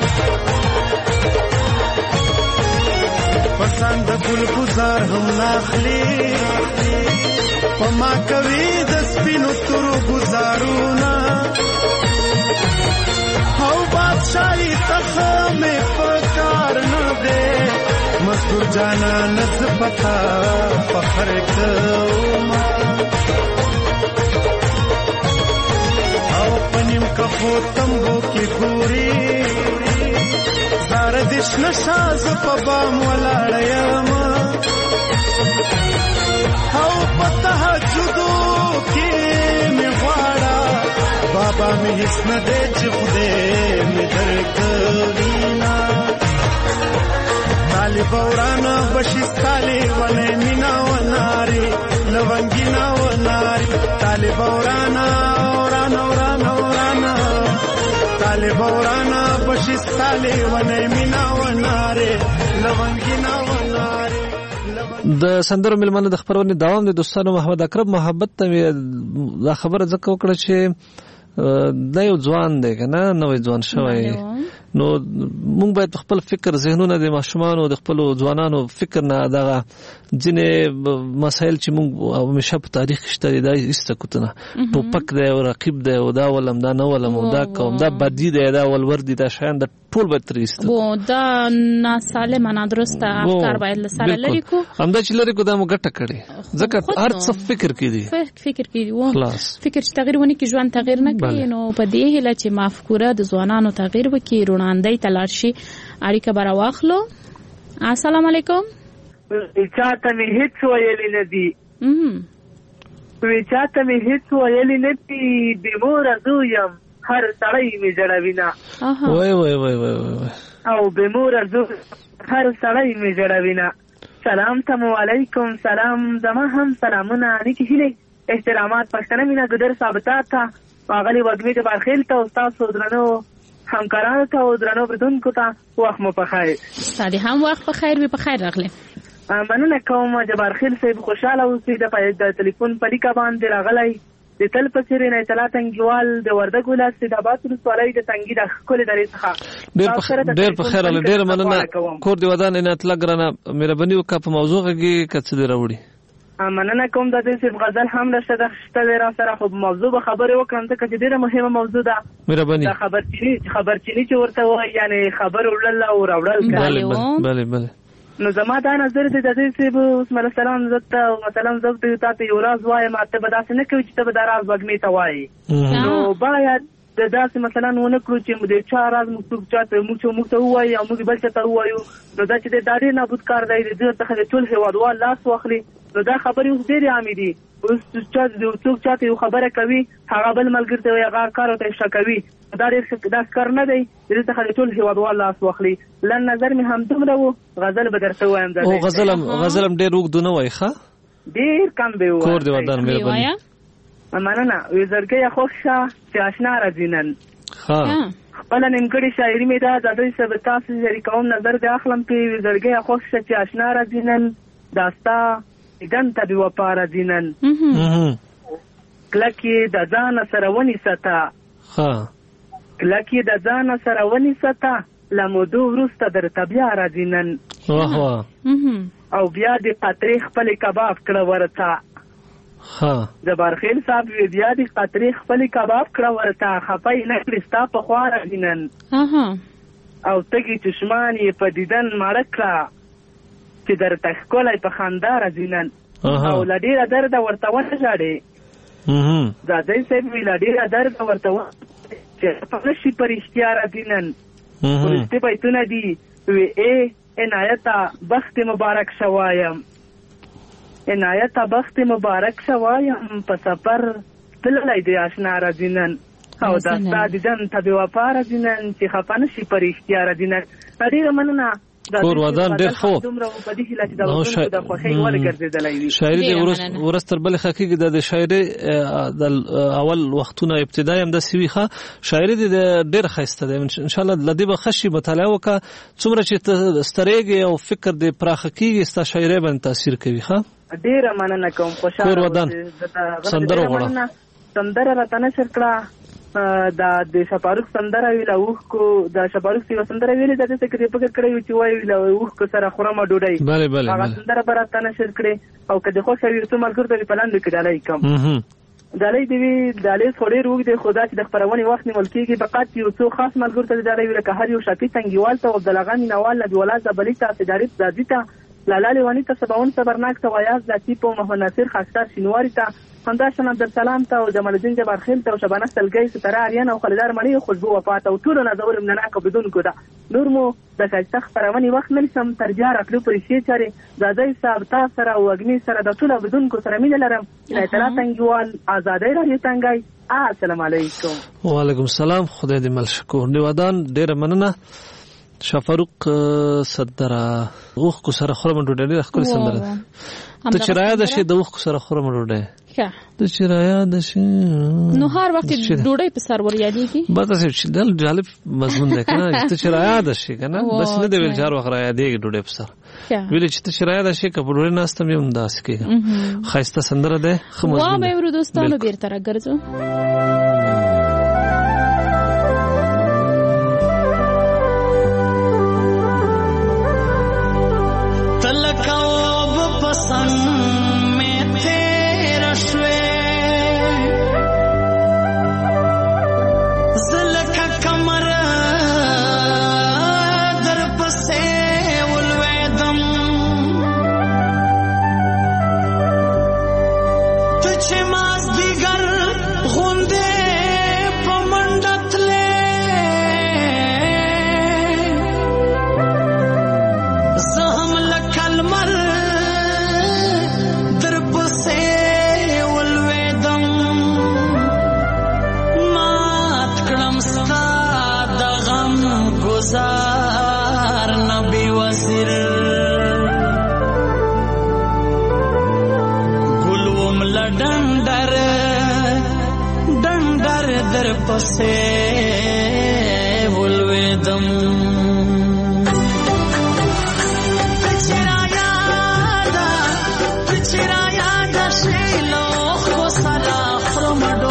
Speaker 14: پسند ګل گزار هم ناخلي پما کوي د سپینو تورو گزارونه او بادشاہی تخم پکار نہ دے مزدور جانا نز پتا فخر کوما او پنیم کفو تمبو کی گوری زاردش نشاز پبام ولاړیما او پتا جدو کی می غواړه بابا می هیڅ نه دی چې خدای می درکوینا طالب ورانا بشي طالبانه مینا وناري لونګینا وناري طالب ورانا ورانا ورانا ورانا طالب ورانا بشي طالبانه مینا وناري لونګینا وناري
Speaker 11: د سندرو ملمنه د خبرونه دوام د دوستانو محمد اکرم محبت ته دا خبره ځکه وکړه چې دا یو ځوان دی کنه نوې ځوان شوی نو موږ باید خپل فکر ذهنونه د ماشومانو د خپل ځوانانو فکر نه دغه ځینې مسایل چې موږ همیشه په تاریخ شته دا استکوتنه ټوپک دی او رقیب دی او دا ولم دا نه ولم دا کوم دا بدی دی دا ولور دی دا شاین د ټول به تریست
Speaker 10: وو دا ناسالمه نادرسته افکار باید لسره لري کو
Speaker 11: همدا چې لري کو دا مو ګټه کړي ځکه هر څه فکر کړي
Speaker 10: فکر کړي وو فکر چې تغیر ونی کې ژوند تغیر نه کوي نو په دې هله چې مفکوره د ځوانانو تغیر وکړي روناندې تلاشي اړیکه برا واخلو السلام علیکم
Speaker 12: چاته می هیڅ ویل نه دي چاته می هیڅ ویل نه دي بیمور زویم هر سړی می جړوینا
Speaker 11: وای وای وای وای
Speaker 12: او بیمور زو هر سړی می جړوینا سلام تم علیکم سلام زما هم سلامونه علیکم هله احترامات پښتنه مینا ګدر ثابتات تا اغلی وګمی ته برخیل ته استاد سودرنو همکارانو ته او درنو بدونکو ته وخت مو په خیر
Speaker 10: ستاسو هم وخت په خیر وي په خیر راغله
Speaker 12: مننه کوم جبار خیل صاحب خوشاله اوسئ د ټلیفون په لیکه باندې راغلی د تل په څیر نه اطلاع تنګیوال د وردګ ولایت سیدآباد ولسوالۍ د تنګي د ښکلې درې څخه
Speaker 11: ډېر په خیر الله ډېر مننه کور دی ودان ان اطلاع ګرانه مهرباني وکړه په موضوع کې کڅ دی راوړي
Speaker 12: مننه کوم د دې صرف غزل هم نشته د شته را سره خو موضوع به خبرې وکړم ته چې ډېره مهمه موضوع ده
Speaker 11: مهرباني
Speaker 12: دا خبرچینی چې ورته وایي یعنی خبر وړل او راوړل
Speaker 11: بله
Speaker 12: نو زما دا نظر دی د دې صاحب اسماعیل السلام زته مثلا زه ته یو راز وایم ته به داسې نه کوي چې ته به دا راز وږمې ته وایي نو باید د داسې مثلا ونه کړو چې د چا راز موږ چاته موږ ته ووایي او موږ بل ته ووایو نو دا چې دا ډېر نابود کار دی د دې څخه ټول هېوادوال لاس واخلي نو دا خبرې اوس ډېرې عامې دي اوس څوک چاته یو خبره کوي هغه بل ملګري ته وایي هغه کار ورته افشا کوي دا ډېر دا کار نه دی د دې څخه ټول هېوادوال لاس واخلي لن نظر مې همدومره و غزل به درته ووایم
Speaker 11: او غزل هم ډېر اوږد نه وایي ښه
Speaker 12: ډېر کم به ووایم
Speaker 11: کور دې ودان مهرباني
Speaker 12: مننه وی زړګی خوښ شه چې اشنا راځي نن خپله نیمګړې شاعري مې ده د دوی سره تاسو شریکوم نظر دې اخلم پې وی زړګی خوښ شه چې اشنا راځي نن دا ستا دیدن ته بې وفا راځي نن کلک یې د ځانه سره ونیسه کلک یې د ځانه سره ونیسه له مودو وروسته درته بیا راځي نن او بیا دې قطرې خپلې کباب کړه ورته جبارخیل صاحب بیا دې قطرې خپلې کباب کړه ورته خفه یې نه کړې ستا په خوا راځي نن او تږي چشمان یې په دیدن ماړه کړه چې درته ښکلی په خندا راځي نن او له ډېره درده ورته ونه ژاړې زادی صاحب وي له ډېره درده ورته چې په نه شي په رښتیا راځي نن وروستي بیتونه دي وی عنایته بخت مبارک شوایم عنایته بخت مبارک شوایم په سفر تللی دی اشنا راځي نن او دا ستا دیدن ته بې وفا راځي نن چې خفه نه شي په رښتیا راځي نن ډېره مننه
Speaker 11: کور ودان ډېر ښه شاعري دې ورځ تر بلې ښه کېږي د شاعري د اول وختونه ابتدا یې همداسې وي ښه شاعري دې ډېره ښایسته ده انشاءالله له دې به ښه شي مطالعه وکړه څومره چې ته سترېږې او فکر دې پراخه کېږي ستا شاعرۍ باندې تاثیر کوي ښه
Speaker 12: ډېره مننه کوم خوشحاله
Speaker 11: کور ودان سندره غواړه
Speaker 12: سندره راته نشر کړه د شپاروک سندره ویله اوښکو د شپاروک یوه سندره ویلې ده داسې که فکر کړی وي چې وایي ویله اوښکو سره خورمه ډوډۍ هغه سندره به راته نشر کړې او که د خوښه وي څو ملګرو ته دې په لاندې کې ډالۍ کړم ډالۍ دې وي ډالۍ خو ډېر اوږد دی خو دا چې د خپرونې وخت نیول کېږي فقط یو څو خاص ملګرو ته دې ډالۍ وي لکه هر یو شاپي تنګیوال ته عبدالغا مینوال نبیوالله زبلي ته سیداري زادي ته لالا لیواني ته سباون صبرناک ته ویاز ذاتي په محمد ناصر خاکسار شینواري ته همداشان عبدالسلام ته او جمال الدین جبارخیل ته او شبانه سلګۍ ستره آریان او خالدار مڼۍ خوشبو وفات او ټولو نازور منناک اوریدونکو ده نور مو د ښایسته خپرونې وخت نه نیسم تر بیا راتلو پورې ښې چارې زادی صاحب تا سره او وږمې سره د ټولو اوریدونکو سره مینه لرم اطلاع تنګیوال ازادۍ راډیو تنګی السلام علیکم
Speaker 11: وعلیکم السلام خدای دې مل شکور نیودان ډېره مننه شفاروق صدره اوښکو سره خورم ډوډۍ ډېره ښکلې سندره ده ته چې راياده شي د اوښکو سره خورم ډوډۍ ته چې راياده شي
Speaker 10: نو هر وخت ډوډۍ په سر ور یادېږي
Speaker 11: بس چې دل جالب مضمون ده کنه ته چې راياده شي کنه بس نه دی ویل چار وخت رايادېږي ډوډۍ په سر ویل چې ته چې راياده شي کله ډوډۍ ناستم یم داس کې خاصه سندره ده خو مضمون
Speaker 10: وا به ورو دوستانو بیرته راګرځو
Speaker 13: پسې ولویدم پچرایا دا شیلو خو سره خرم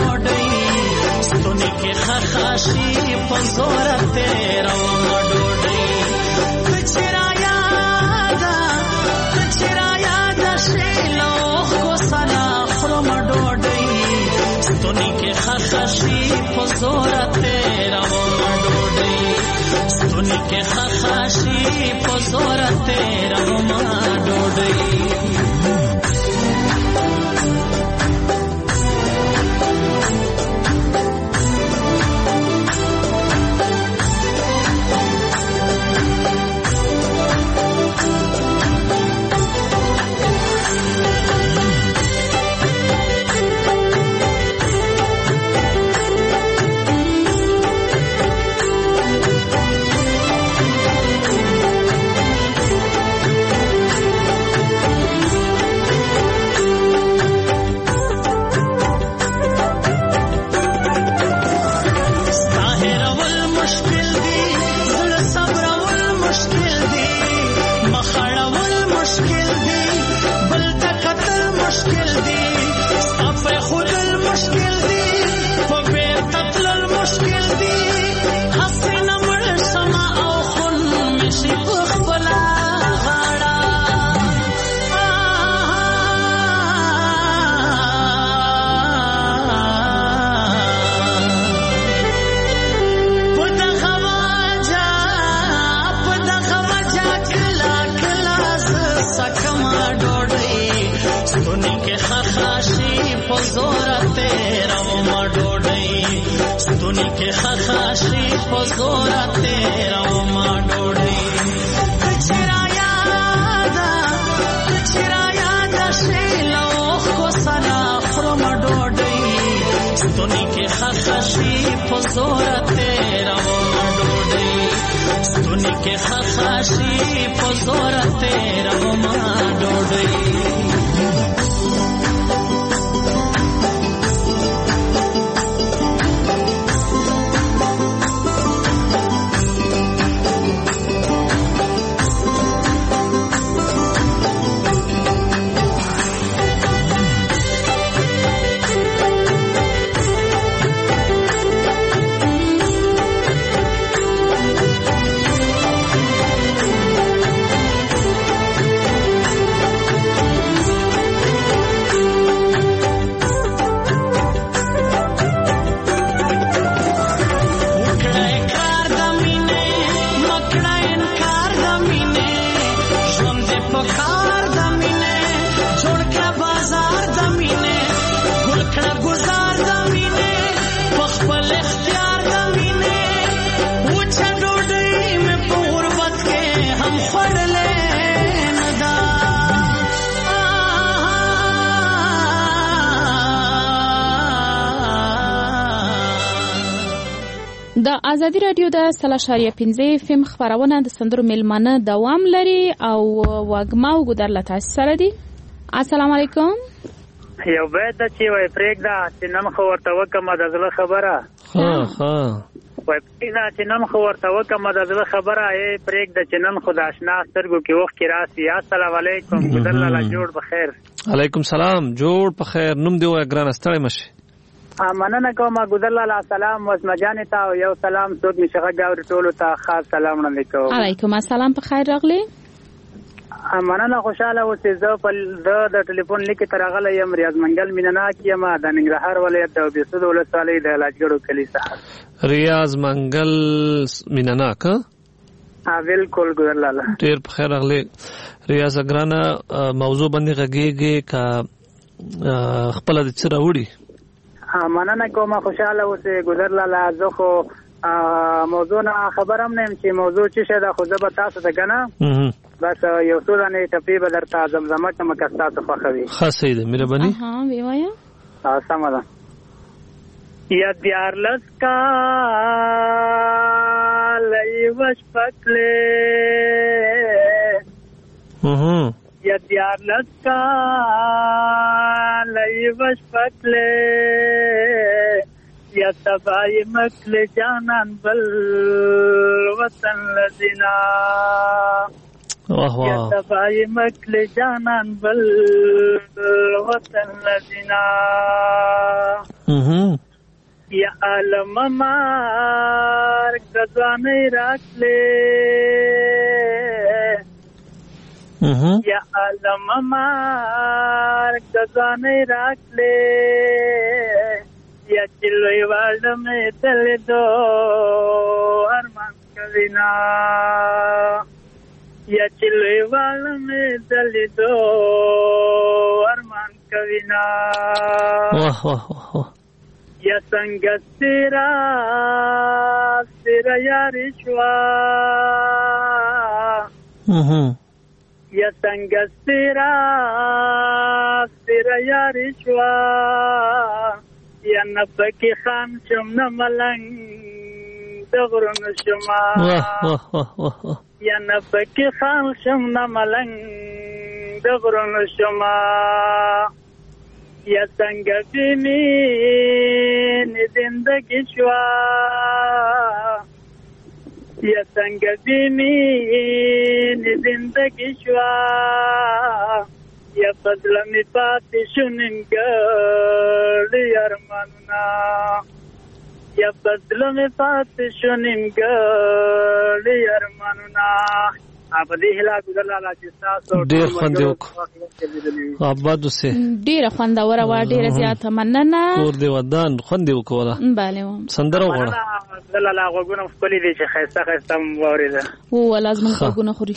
Speaker 14: خخاشي په زور تیرو ډوډۍ کچرا یاد شیلو خو سلا خرم ډوډۍ ستونی کې خخاشي په زور تیرو ډوډۍ ستونی کې خخاشي په زور تیرو ډوډۍ
Speaker 10: د ازادي رادیو د 3.15 FM خبرونه د سندرو میلمانه دوام لري او واګما او ګدر له تاسو سره دي. السلام علیکم.
Speaker 13: یو به چې وای پرېږده چې نن خو ورته وکم د زړه خبره. وای پرېږده چې نن خو ورته وکم د زړه خبره یې پرېږده چې نن خو د آشنا سترګو کې وخت کې راسي. السلام علیکم. ګدر لاله جوړ بخیر.
Speaker 11: علیکم سلام جوړ بخیر. نوم دی وای ګران ستړی مشه.
Speaker 13: مننه کوم ګدر لاله سلام وسمه جان ته او یو سلام سود مشغه گاوري ټولو ته خاص سلام وړاندې کوم.
Speaker 10: علیکم السلام په خیر راغلی.
Speaker 13: مننه خوشاله اوسې زه په د ټلیفون لیک ترغله یم ریاض منګل مینناک یم د ننګرهار ولایت د بیسود ولسوالۍ د لاجګړو کلی څخه.
Speaker 11: ریاض منګل مینناک
Speaker 13: بالکل ګدر لاله
Speaker 11: ډیر په خیر راغلی. ریاض ګرانه موضوع باندې غږیږي کا خپل د چر وړي.
Speaker 13: مننه کوم خوشاله اوسې ګدر لاله. زه خو موضوع نه خبرم نه چې موضوع څه شه دا خو زه به تاسو ته کنه بس یو څو دانې ټپې به درته زمزمه کوم که تاسو خوښوي.
Speaker 11: ښه صحیح ده مهرباني.
Speaker 10: وی وایه
Speaker 13: سمه ده. یا دیارلس کاله یوه شپکلې یا دیارلس کاله یوه شپکلې یا تبای مکل جانان بل وطن لذینا یا تبای مکل جانان بل وطن لذینا یا عالم مارک د ځوانۍ راکړې یا عالم مارک د ځوانۍ راکړې یا چې لوی واړه مې د لیدو ارمان کوي نه یا چې لوی واړه مې د لیدو ارمان کوي نه یا څنګه ستیرا یاري شوه یا څنګه ستیرا یاري شوه یا نه پکې خان شم نه ملنګ د غرونو شما یا نه پکې خان شم نه ملنګ د غرونو شما یا څنګه بینی زندگی شوا یا څنګه بینی زندگی شوا یا فضل می پاتې شو نیمګړی ارمانونه یا فضل می پاتې شو نیمګړی ارمانونه په دې هلا ګذر لاله چې تاسو
Speaker 11: ډېر خوند وکړو آباد اوسه
Speaker 10: ډېر خوندوره وا ډېر زیاته مننه
Speaker 11: کور دی ودان خوند وکوله
Speaker 10: bale
Speaker 11: سندره وغوړه
Speaker 13: لاله غوګونه خپل دي چې خيسته خيسته ووريده
Speaker 10: او لازم غوګونه خوري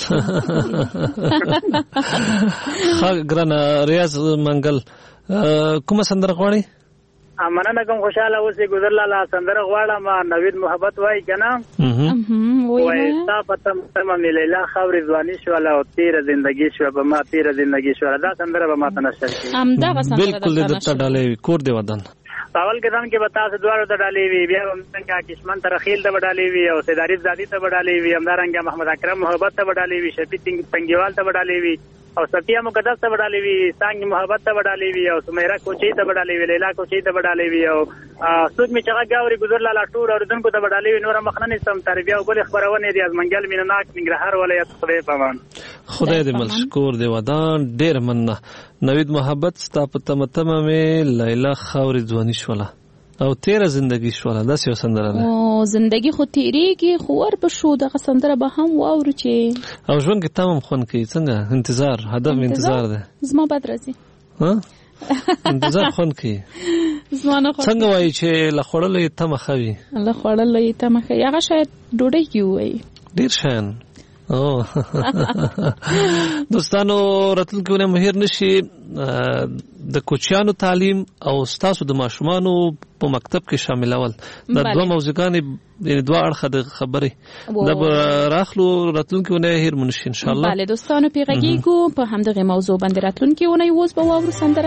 Speaker 11: ګرانه ریاض منګل کومه سندره غواړي
Speaker 13: مننه کوم خوشاله اوسې ګذر لاله سندره غواړم نوید محبت وای کنه وای تا پتم تم ملیلا خبر ځواني شو لا او تیر زندگی شو به ما تیر زندگی شو دا سندره به ما ته نشته
Speaker 10: امدا وسندره
Speaker 11: بالکل د ډالې کور دی ودان
Speaker 13: اول کدان کې بتا سه دوارو ته ډالې وی بیا څنګه کشمن تر خیل ته ډالې وی او سیداری زادی ته ډالې وی همدارنګ محمد اکرم محبت ته ډالې وی شفیع پنګیوال ته ډالې وی او صفیه مقدس ته ډالې وی سانګ محبت ته ډالې وی او سمیرا کوچی ته ډالې وی لیلا کوچی ته ډالې وی او سود می چغه گاوري ګذر لاله ټور او دن کو ته ډالې وی نور مخنه سم تربیه او بل خبرونه دی از منګل مینناک ننګرهار ولایت خدای پامان
Speaker 11: خدای دې مشکور دی ودان ډیر مننه نوید محبت ستا په تمه مې لیلا خاوري ځواني شوله او تیره زندگی شوله دا څه سندره ده
Speaker 10: او زندگی خو تیریږي خو ور به شو دغه سندره به هم واورو چې
Speaker 11: او ژوند کې تمام خون کوي څنګه انتظار هدف انتظار ده
Speaker 10: زما بد راځي
Speaker 11: ها انتظار خون کوي
Speaker 10: زما خو
Speaker 11: څنګه وایي چې لخړلې تمه خوي
Speaker 10: لخړلې تمه خوي هغه شاید ډوډۍ کیوي
Speaker 11: ډیر شان او دوستانو راتلونکي مهیر نشي د کوچیانو تعلیم او ستاسو د ماشومانو په مکتب کې شاملول د دوه موضوعګانې دوه اړخه د خبرې د راخلو راتلونکي هیر منشي ان شاء الله
Speaker 10: bale دوستانو پیغاګیګو په همدغه موضوع باندې راتلونکي ونی ووس به واورو سندره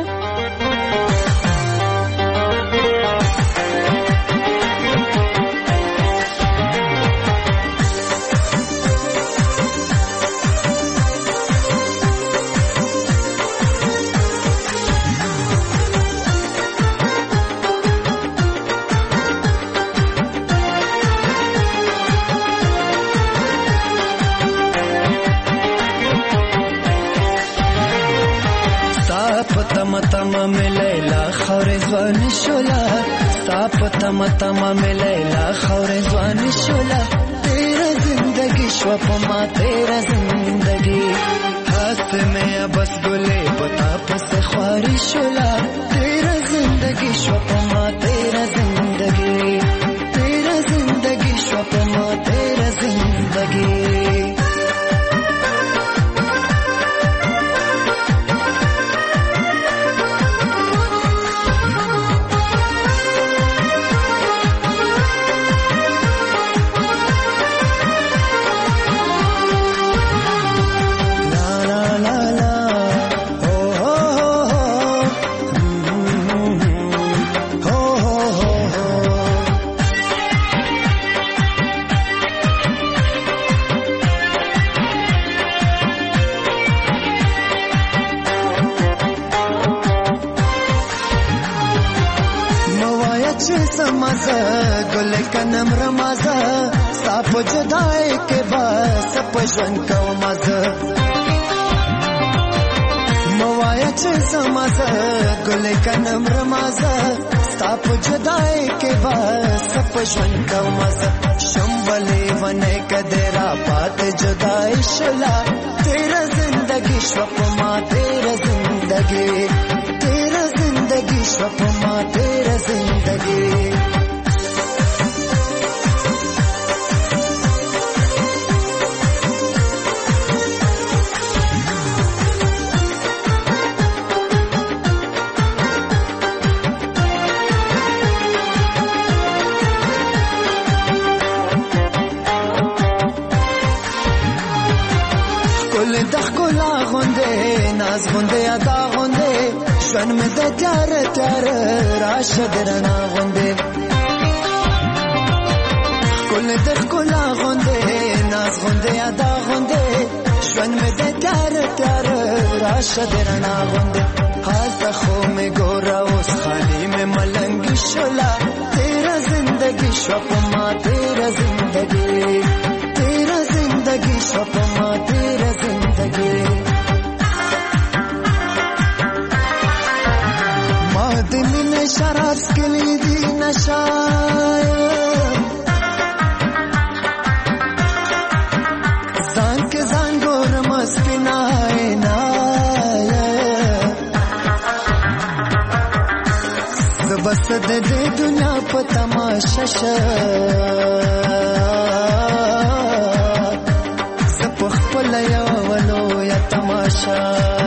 Speaker 14: تم میں لیلا خور زوان شولا صاف تم میں لیلا خور زوان شولا تیرا زندگی شو پما تیرا زندگی ہاتھ میں بس گلے بتا پس خواری شولا تیرا زندگی شو پما تیرا زندگی تیرا زندگی شو پما تیرا زندگی گل کنم رمازه صاف جدای کې بس پښون کو مزه موایا چې سمازه گل کنم رمازه ستا په جدای کې بس په ژوند کو مزه شمبلې ونه کده را پات جدای شلا تیرا زندگی شو په ما تیرا زندگی شو په ما تیرا زندگی ناز غنده ادا غنده شون میں د تیار تیار راشد رنا غنده کل د کلا غنده ناز غنده ادا غنده شون میں د تیار تیار راشد رنا غنده حال تخو میں گورا اس خالی میں ملنگی شولا تیرا زندگی شوپ ما تیرا زندگی شوپ ما تیرا زندگی شراب کلی دی نشای زان کے زان گور مسکنای نای زبست دے دنیا پا تماشا زپخ پلا یا ولو یا تماشا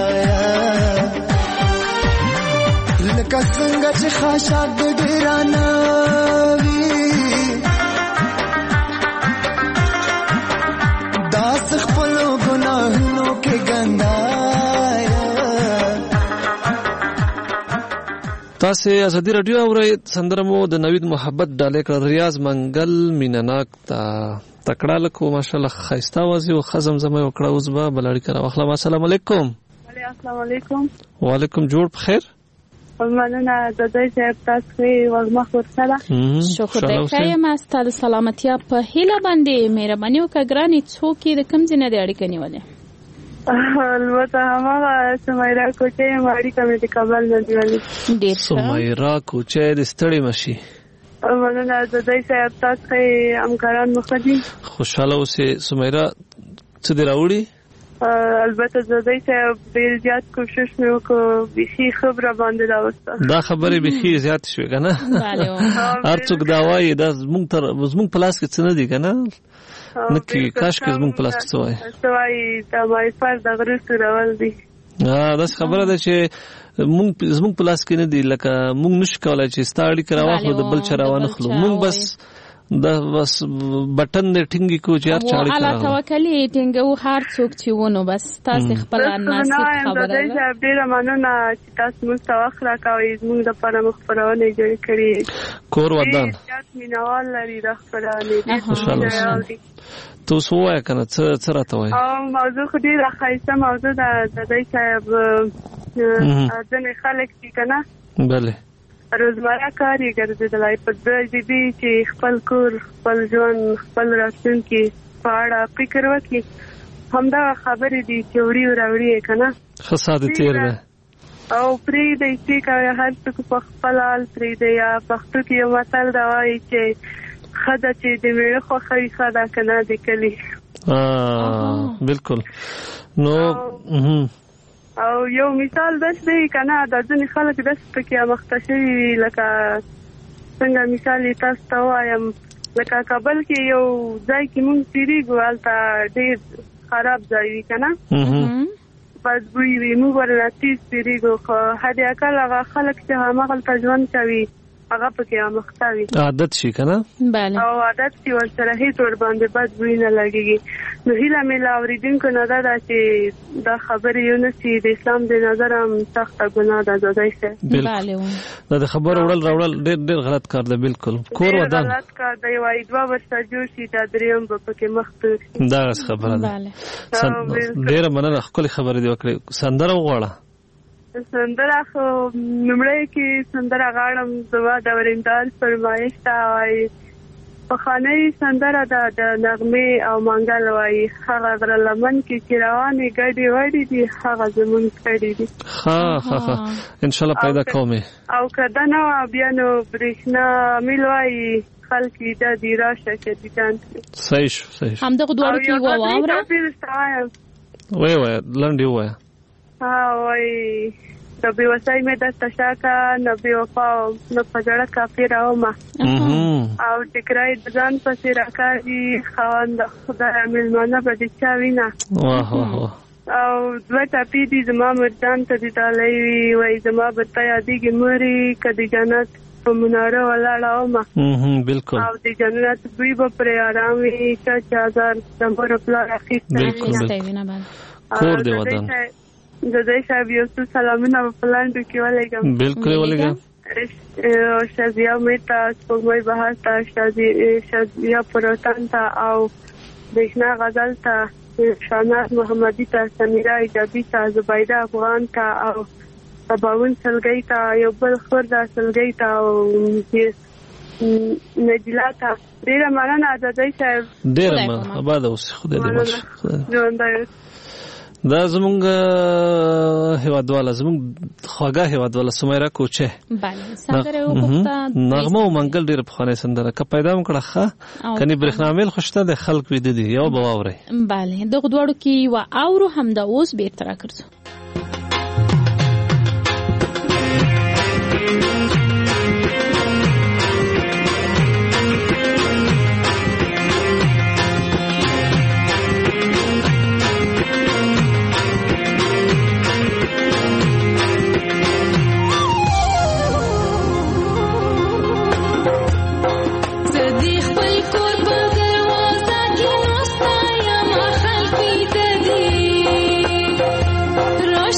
Speaker 14: لکه څنګه چې خاشاک د ډیرانا وی داس خپل ګناهونو کې ګندایا
Speaker 11: تاسو ازادي رادیو اورئ سندرمو د نوید محبت ډالې کړ ریاض منګل مینناک تا تکړه لکو ماشاءالله خیستا وازی او خزم زمه وکړه اوس به بلړی کړه واخله السلام علیکم
Speaker 15: السلام علیکم
Speaker 11: وعلیکم جوړ بخیر
Speaker 15: مننه د دې چې تاسو ورمخ ورسره
Speaker 10: شکر دې خیم ستاسو سلامتیا په هیله باندې مهرباني وکړئ څوک د کم ځنه د اړیکې نیولې
Speaker 15: البته هغه سمیرا کوچې ماړي کمې د کابل نه دیولې
Speaker 10: ډیر
Speaker 11: سمیرا کوچې د ستړي مشي
Speaker 15: مننه د دې چې تاسو همکاران مخدي
Speaker 11: خوشاله اوسې سمیرا څه دی راوړي
Speaker 15: البته زده چې ډیر زیات کوشش مې وکړ بيخي خبره باندې راوسته
Speaker 11: دا خبره بيخي زیات شوې کنه هر څوک دا وایي دا زموږ پلاس کې څه نه دي کنه نکي کاش کې زموږ پلاس کې څه وایي
Speaker 15: دا وایي پر د غرس راول دي
Speaker 11: دا خبره ده چې زموږ پلاس کې نه دي لکه موږ نشو کولای چې ستاړي کراوه د بل چروانه خلو موږ بس دا بس بٹن دې ټینګي کو چې هر چاړي
Speaker 10: الله توکلی ټینګو هر څوک چې ونه بس تاسو خپل نصیب خبره ده
Speaker 15: دا ډیر مننه چې تاسو موږ توخ راکوي موږ د پاره مخبرونه جوړ کړی
Speaker 11: کور ودان
Speaker 15: مینوال لري د خبرونه
Speaker 11: تاسو وایې کنه څه راته وایي
Speaker 15: موضوع خو ډیر راخایسته موضوع ده د دې صاحب ځنې خلک دي کنه
Speaker 11: بله
Speaker 15: روزمره کار یې ګرځېدلی په دې دي چې خپل کور خپل ژوند خپل راتلونکي په اړه فکر وکړي همدا خبرې دي چې وړي راوړي که نه
Speaker 11: ښه ساده تېر دی
Speaker 15: او پرېږدئ چې هر څوک په خپل حال پرېږدئ یا پښتو کې یو متل دا وایي چې ښځه چې د میړه خوښوي ښه ده که نه د کلي
Speaker 11: بلکل نو
Speaker 15: او یو مثال داسې دی که نه دا ځینې خلک داسې پکې مخته شوي وي لکه څنګه مثال یې تاسو ته ووایم لکه کابل کې یو ځای کې مونږ تېرېږو هلته ډېر خراب ځای وي که نه بدبوی وي مونږ ورنه تېز تېرېږو خو حد اقل هغه خلک چې هماغلته ژوند کوي هغه پکې مخته وي
Speaker 11: عادت شي که نه
Speaker 15: او عادت شي ورسره هېڅ ورباندې بدبوی نه لګېږي نو هیله مې له اورېدونکو نه دا ده چې دا خبرې یو نه سي د اسلام د نظر هم سخته ګناه ده زادی صاحب
Speaker 11: دا د خبرو وړل راوړل ډېر غلط کار دی بلکل کور ودان
Speaker 15: غلط کار دی وایي دوه ورسره جوړ شي دا درېیم به پکې مخ تور شي
Speaker 11: دغسې خبره ده ډېره مننه ښکلې خبرې دې وکړې سندره وغواړه
Speaker 15: سندره خو لومړی کې سندره غواړم زما د ورېندال فرمایش ته وایي پخوانۍ سندره ده د نغمې او منګل وایي هغه غره لمن کې چې روانې ګډې وړې دي هغه زمونږ کړي دي.
Speaker 11: ها انشاءالله پیدا کومې.
Speaker 15: او که دا نه وه بیا نو برېښنا میل وایي خلک د دې راشه شدیدان.
Speaker 11: صحیح شو صحیح شو.
Speaker 10: همدغه دواړو کې یوه واوره
Speaker 11: وایه لنډې ووایه.
Speaker 15: وایي نو بېوسۍ مې درته شاکه نو بېوفا نو په زړه کافره ومه او ټکری د ځان پسې راکاږي خاوند د خدای مېلمانه به د چا وینه او دوه ټپې دي زما مردان ته دې ډالۍ وي وایي زما به ته یادېږي مورې که د جنت په مناره ولاړه ومه
Speaker 11: بالکل
Speaker 15: او د جنت بوی به پرې ارام وي چې هزار د مور پلار اخیستی
Speaker 11: کور دی ودان
Speaker 15: د دې صاحب یو څه سلامونه په لاندې کې ولګم.
Speaker 11: بالکل ولګم.
Speaker 15: شازیا میتا سپوږمۍ بهار ته شازیا پروتان ته او دښنا غزل ته شاناز محمدي ته سمیرا ایجابي ته زبیده افغان ته او تباون سلګۍ ته یو بل خورده سلګۍ ته او نجلا ته ډېره مننه آزادۍ صاحب.
Speaker 11: ډېره مننه آباد اوسې خدای دې مل. دا زمونږ هیوادواله زمونږ خواږه هیوادواله سمیرا کوچه نغمه او منګل ډېره پخوانۍ سندره که پیدا هم کړه ښه کنې برېښنامیل خو شته د خلک ویده دي یو به واورئ.
Speaker 10: بله دغو دواړو کې یوه اورو همدا اوس بېرته راګرځو.
Speaker 16: Right.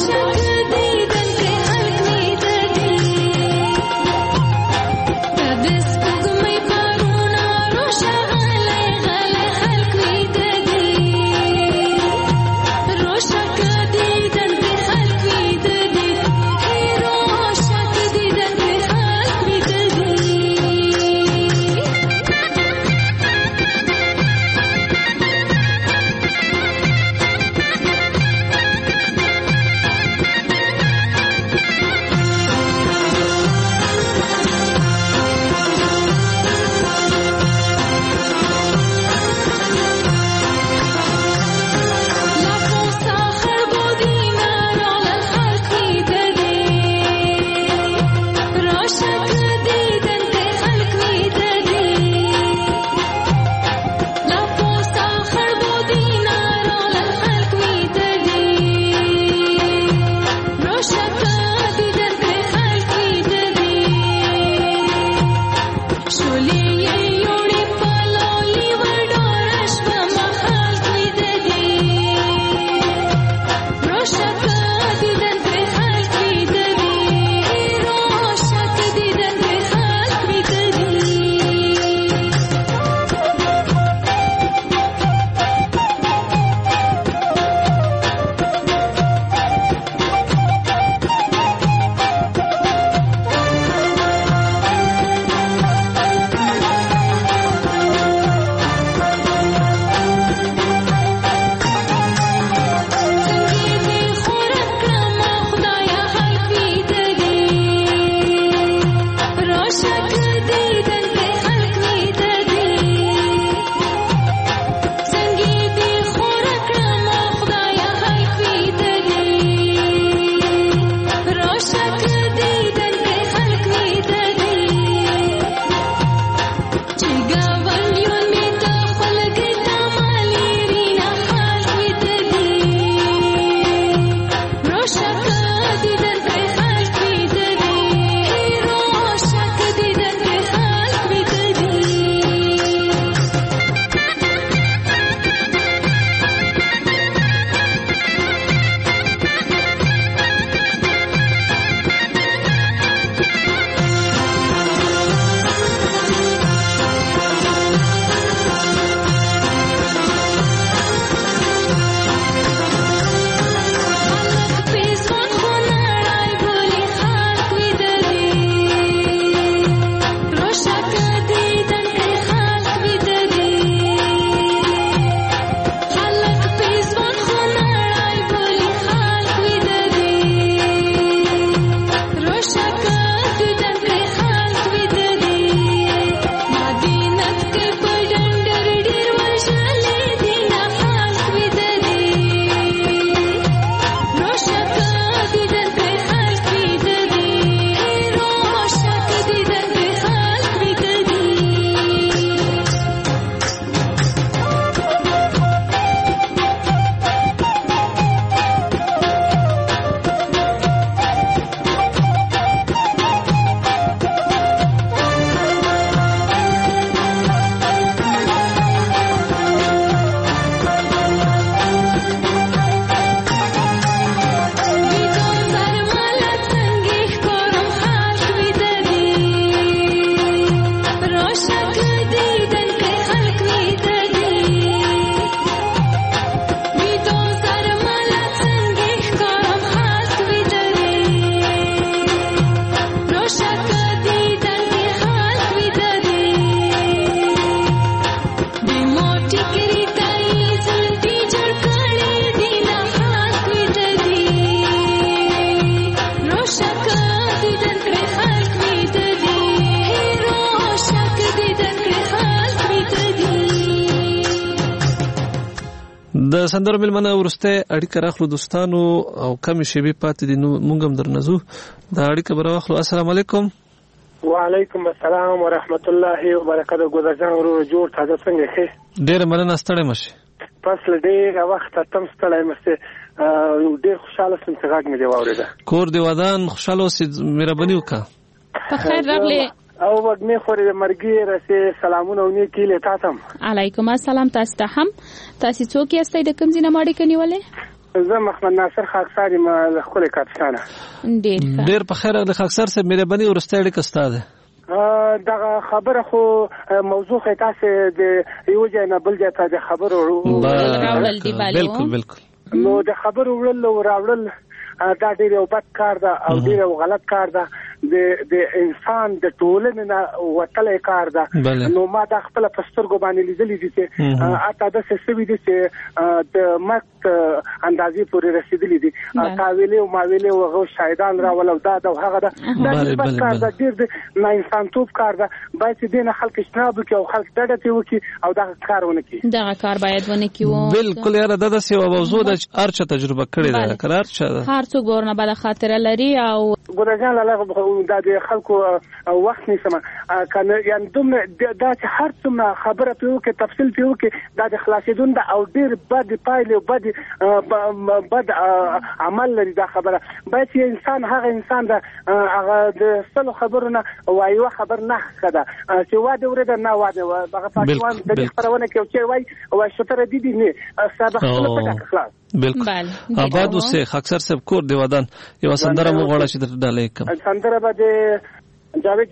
Speaker 11: د سندرو ملمنه ورسته اړیکه راخلو دوستانو او کم شیبې پاتې دي نو مونږ هم درنځو دا اړیکه به راخلو. السلام علیکم.
Speaker 16: وعلیکم السلام ورحمت الله وبرکاته. ګذرجان ورو جوړ تازه څنګه ښه؟
Speaker 11: ډېر مننه ستړی مشي.
Speaker 16: پس له ډېره وخته تم ستړی مشي. ډېر خوشاله سم چې غږ مې دی واورېده.
Speaker 11: کور دی ودان خوشاله اوسې مهرباني وکړه.
Speaker 10: په خیر راغلی
Speaker 16: او وګمې خورې مرګي رسې سلامونه او نیکي له تاسو هم.
Speaker 10: علیکم السلام تاسو ته هم. تاسو څوک یاستئ د کوم ځای نه اړیکه نیولې؟
Speaker 16: زه محمد ناصر خاکسار یم له خپل کاپشانه.
Speaker 11: ډېر په خیر د خاکسار صاحب مهرباني ورسته اړیکه ستاده.
Speaker 16: دغه خبره خو موضوع خې تاسو د یو ځای نه بل ځای ته د خبرو
Speaker 10: راوړل دی.
Speaker 16: بالکل نو د خبرو وړل او راوړل دا ډېر یو بد کار ده او ډېر یو غلط کار ده. د انسان د ټولنې نه وتلې کار ده. نو ما دا خپل په سترګو باندې لیدلې دي چې اته د سوي دي چې د مت اندازې پورې رسیدلې دي. تا ویلې او ما ویلې او هغه شاهدان راول او دا د هغه ده بد کار ده. ډېر نه انسان توپ کار ده. باید چې دینه خلک شناب وکړي او خلک ډډه وکړي او دا کار ونه کړي.
Speaker 10: دا کار باید ونه کړي.
Speaker 11: بالکل یاره دا د سیو موضوع د ارچه تجربه کړې ده. قرار شه
Speaker 10: هر څوک ورنه بل خاطر لري او
Speaker 16: ګورجان الله دا د خلکو وخت نشم کنه یان دوم دا چې هر څومره خبره پیو کې تفصیل پیو کې دا د خلاصیدون دا او ډیر بد پایله او بد عمل لري. دا خبره باید چې انسان هغه انسان دا هغه د سلو خبرونه وایو خبر نه کده چې واده ورته نه واده هغه پاتوان د خبرونه کې چې وای او شتره دي نه سبق په خلاص.
Speaker 11: بالکل آباد اوسه خاکسار صاحب کور دی ودان یو سندره مو غواړم چې درته ډالې کوم.
Speaker 16: سندره باندې جاوید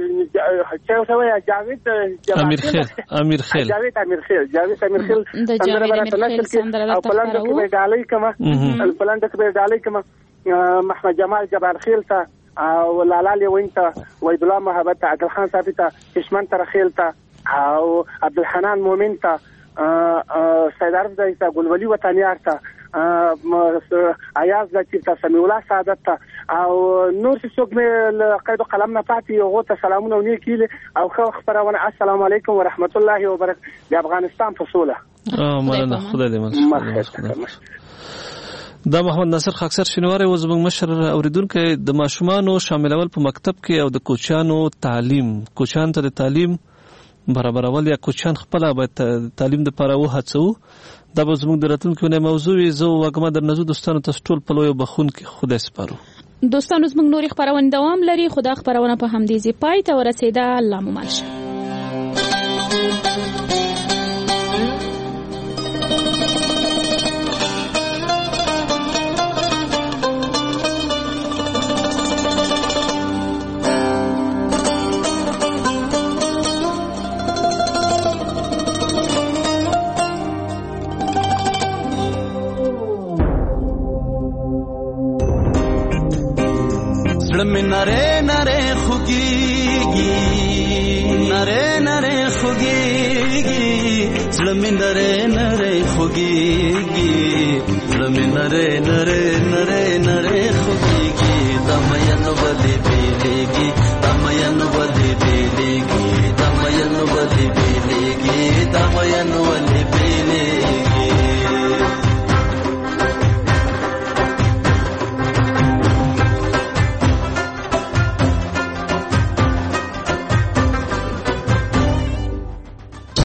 Speaker 11: امیر خیل
Speaker 16: سندره باندې سندره او پلان کې به ډالې کوم. پلان کې به ډالې کوم محمد جمال جبار خیل ته او لالا وین ته وحید الله محبت عادل خان صاحب ته کشمن تر خیل ته او عبدالحنان مومن ته سید عرب ته ګلولي وطنیار ته ایاز لطیف ته سمیع الله سعادت ته او نور څوک مې قید قلم نه پاتې یو ته سلامونه ونی کیله او خو خبرونه. السلام علیکم ورحمت الله وبرکاته. د افغانستان په سوله
Speaker 11: مننه. خدای دې مننه. دا محمد ناصر خاکسار شینواری و زموږ مشر اوریدونکو د ماشومانو شاملول په مکتب کې او د کوچانو تعلیم کوچان ته د تعلیم برابرول یا کوچان خپل باید تعلیم د پاره وهڅو. دا به زموږ د راتلونکو نه موضوع وي. زه وګم درنځو دوستانو تاسو ټول په لوی بخون کې خدای سپارو.
Speaker 10: دوستانو زموږ نوري خبرونه دوام لري. خدا خبرونه په همدې ځای پای ته ورسیده. الله مو ماشه.
Speaker 14: نره نره خوگیگی نره نره خوگیگی زلمی نره نره خوگیگی زلمی نره نره نره نره خوگیگی دمینو بلی بیلیگی دمینو بلی بیلیگی دمینو بلی بیلیگی دمینو بلی بیلیگی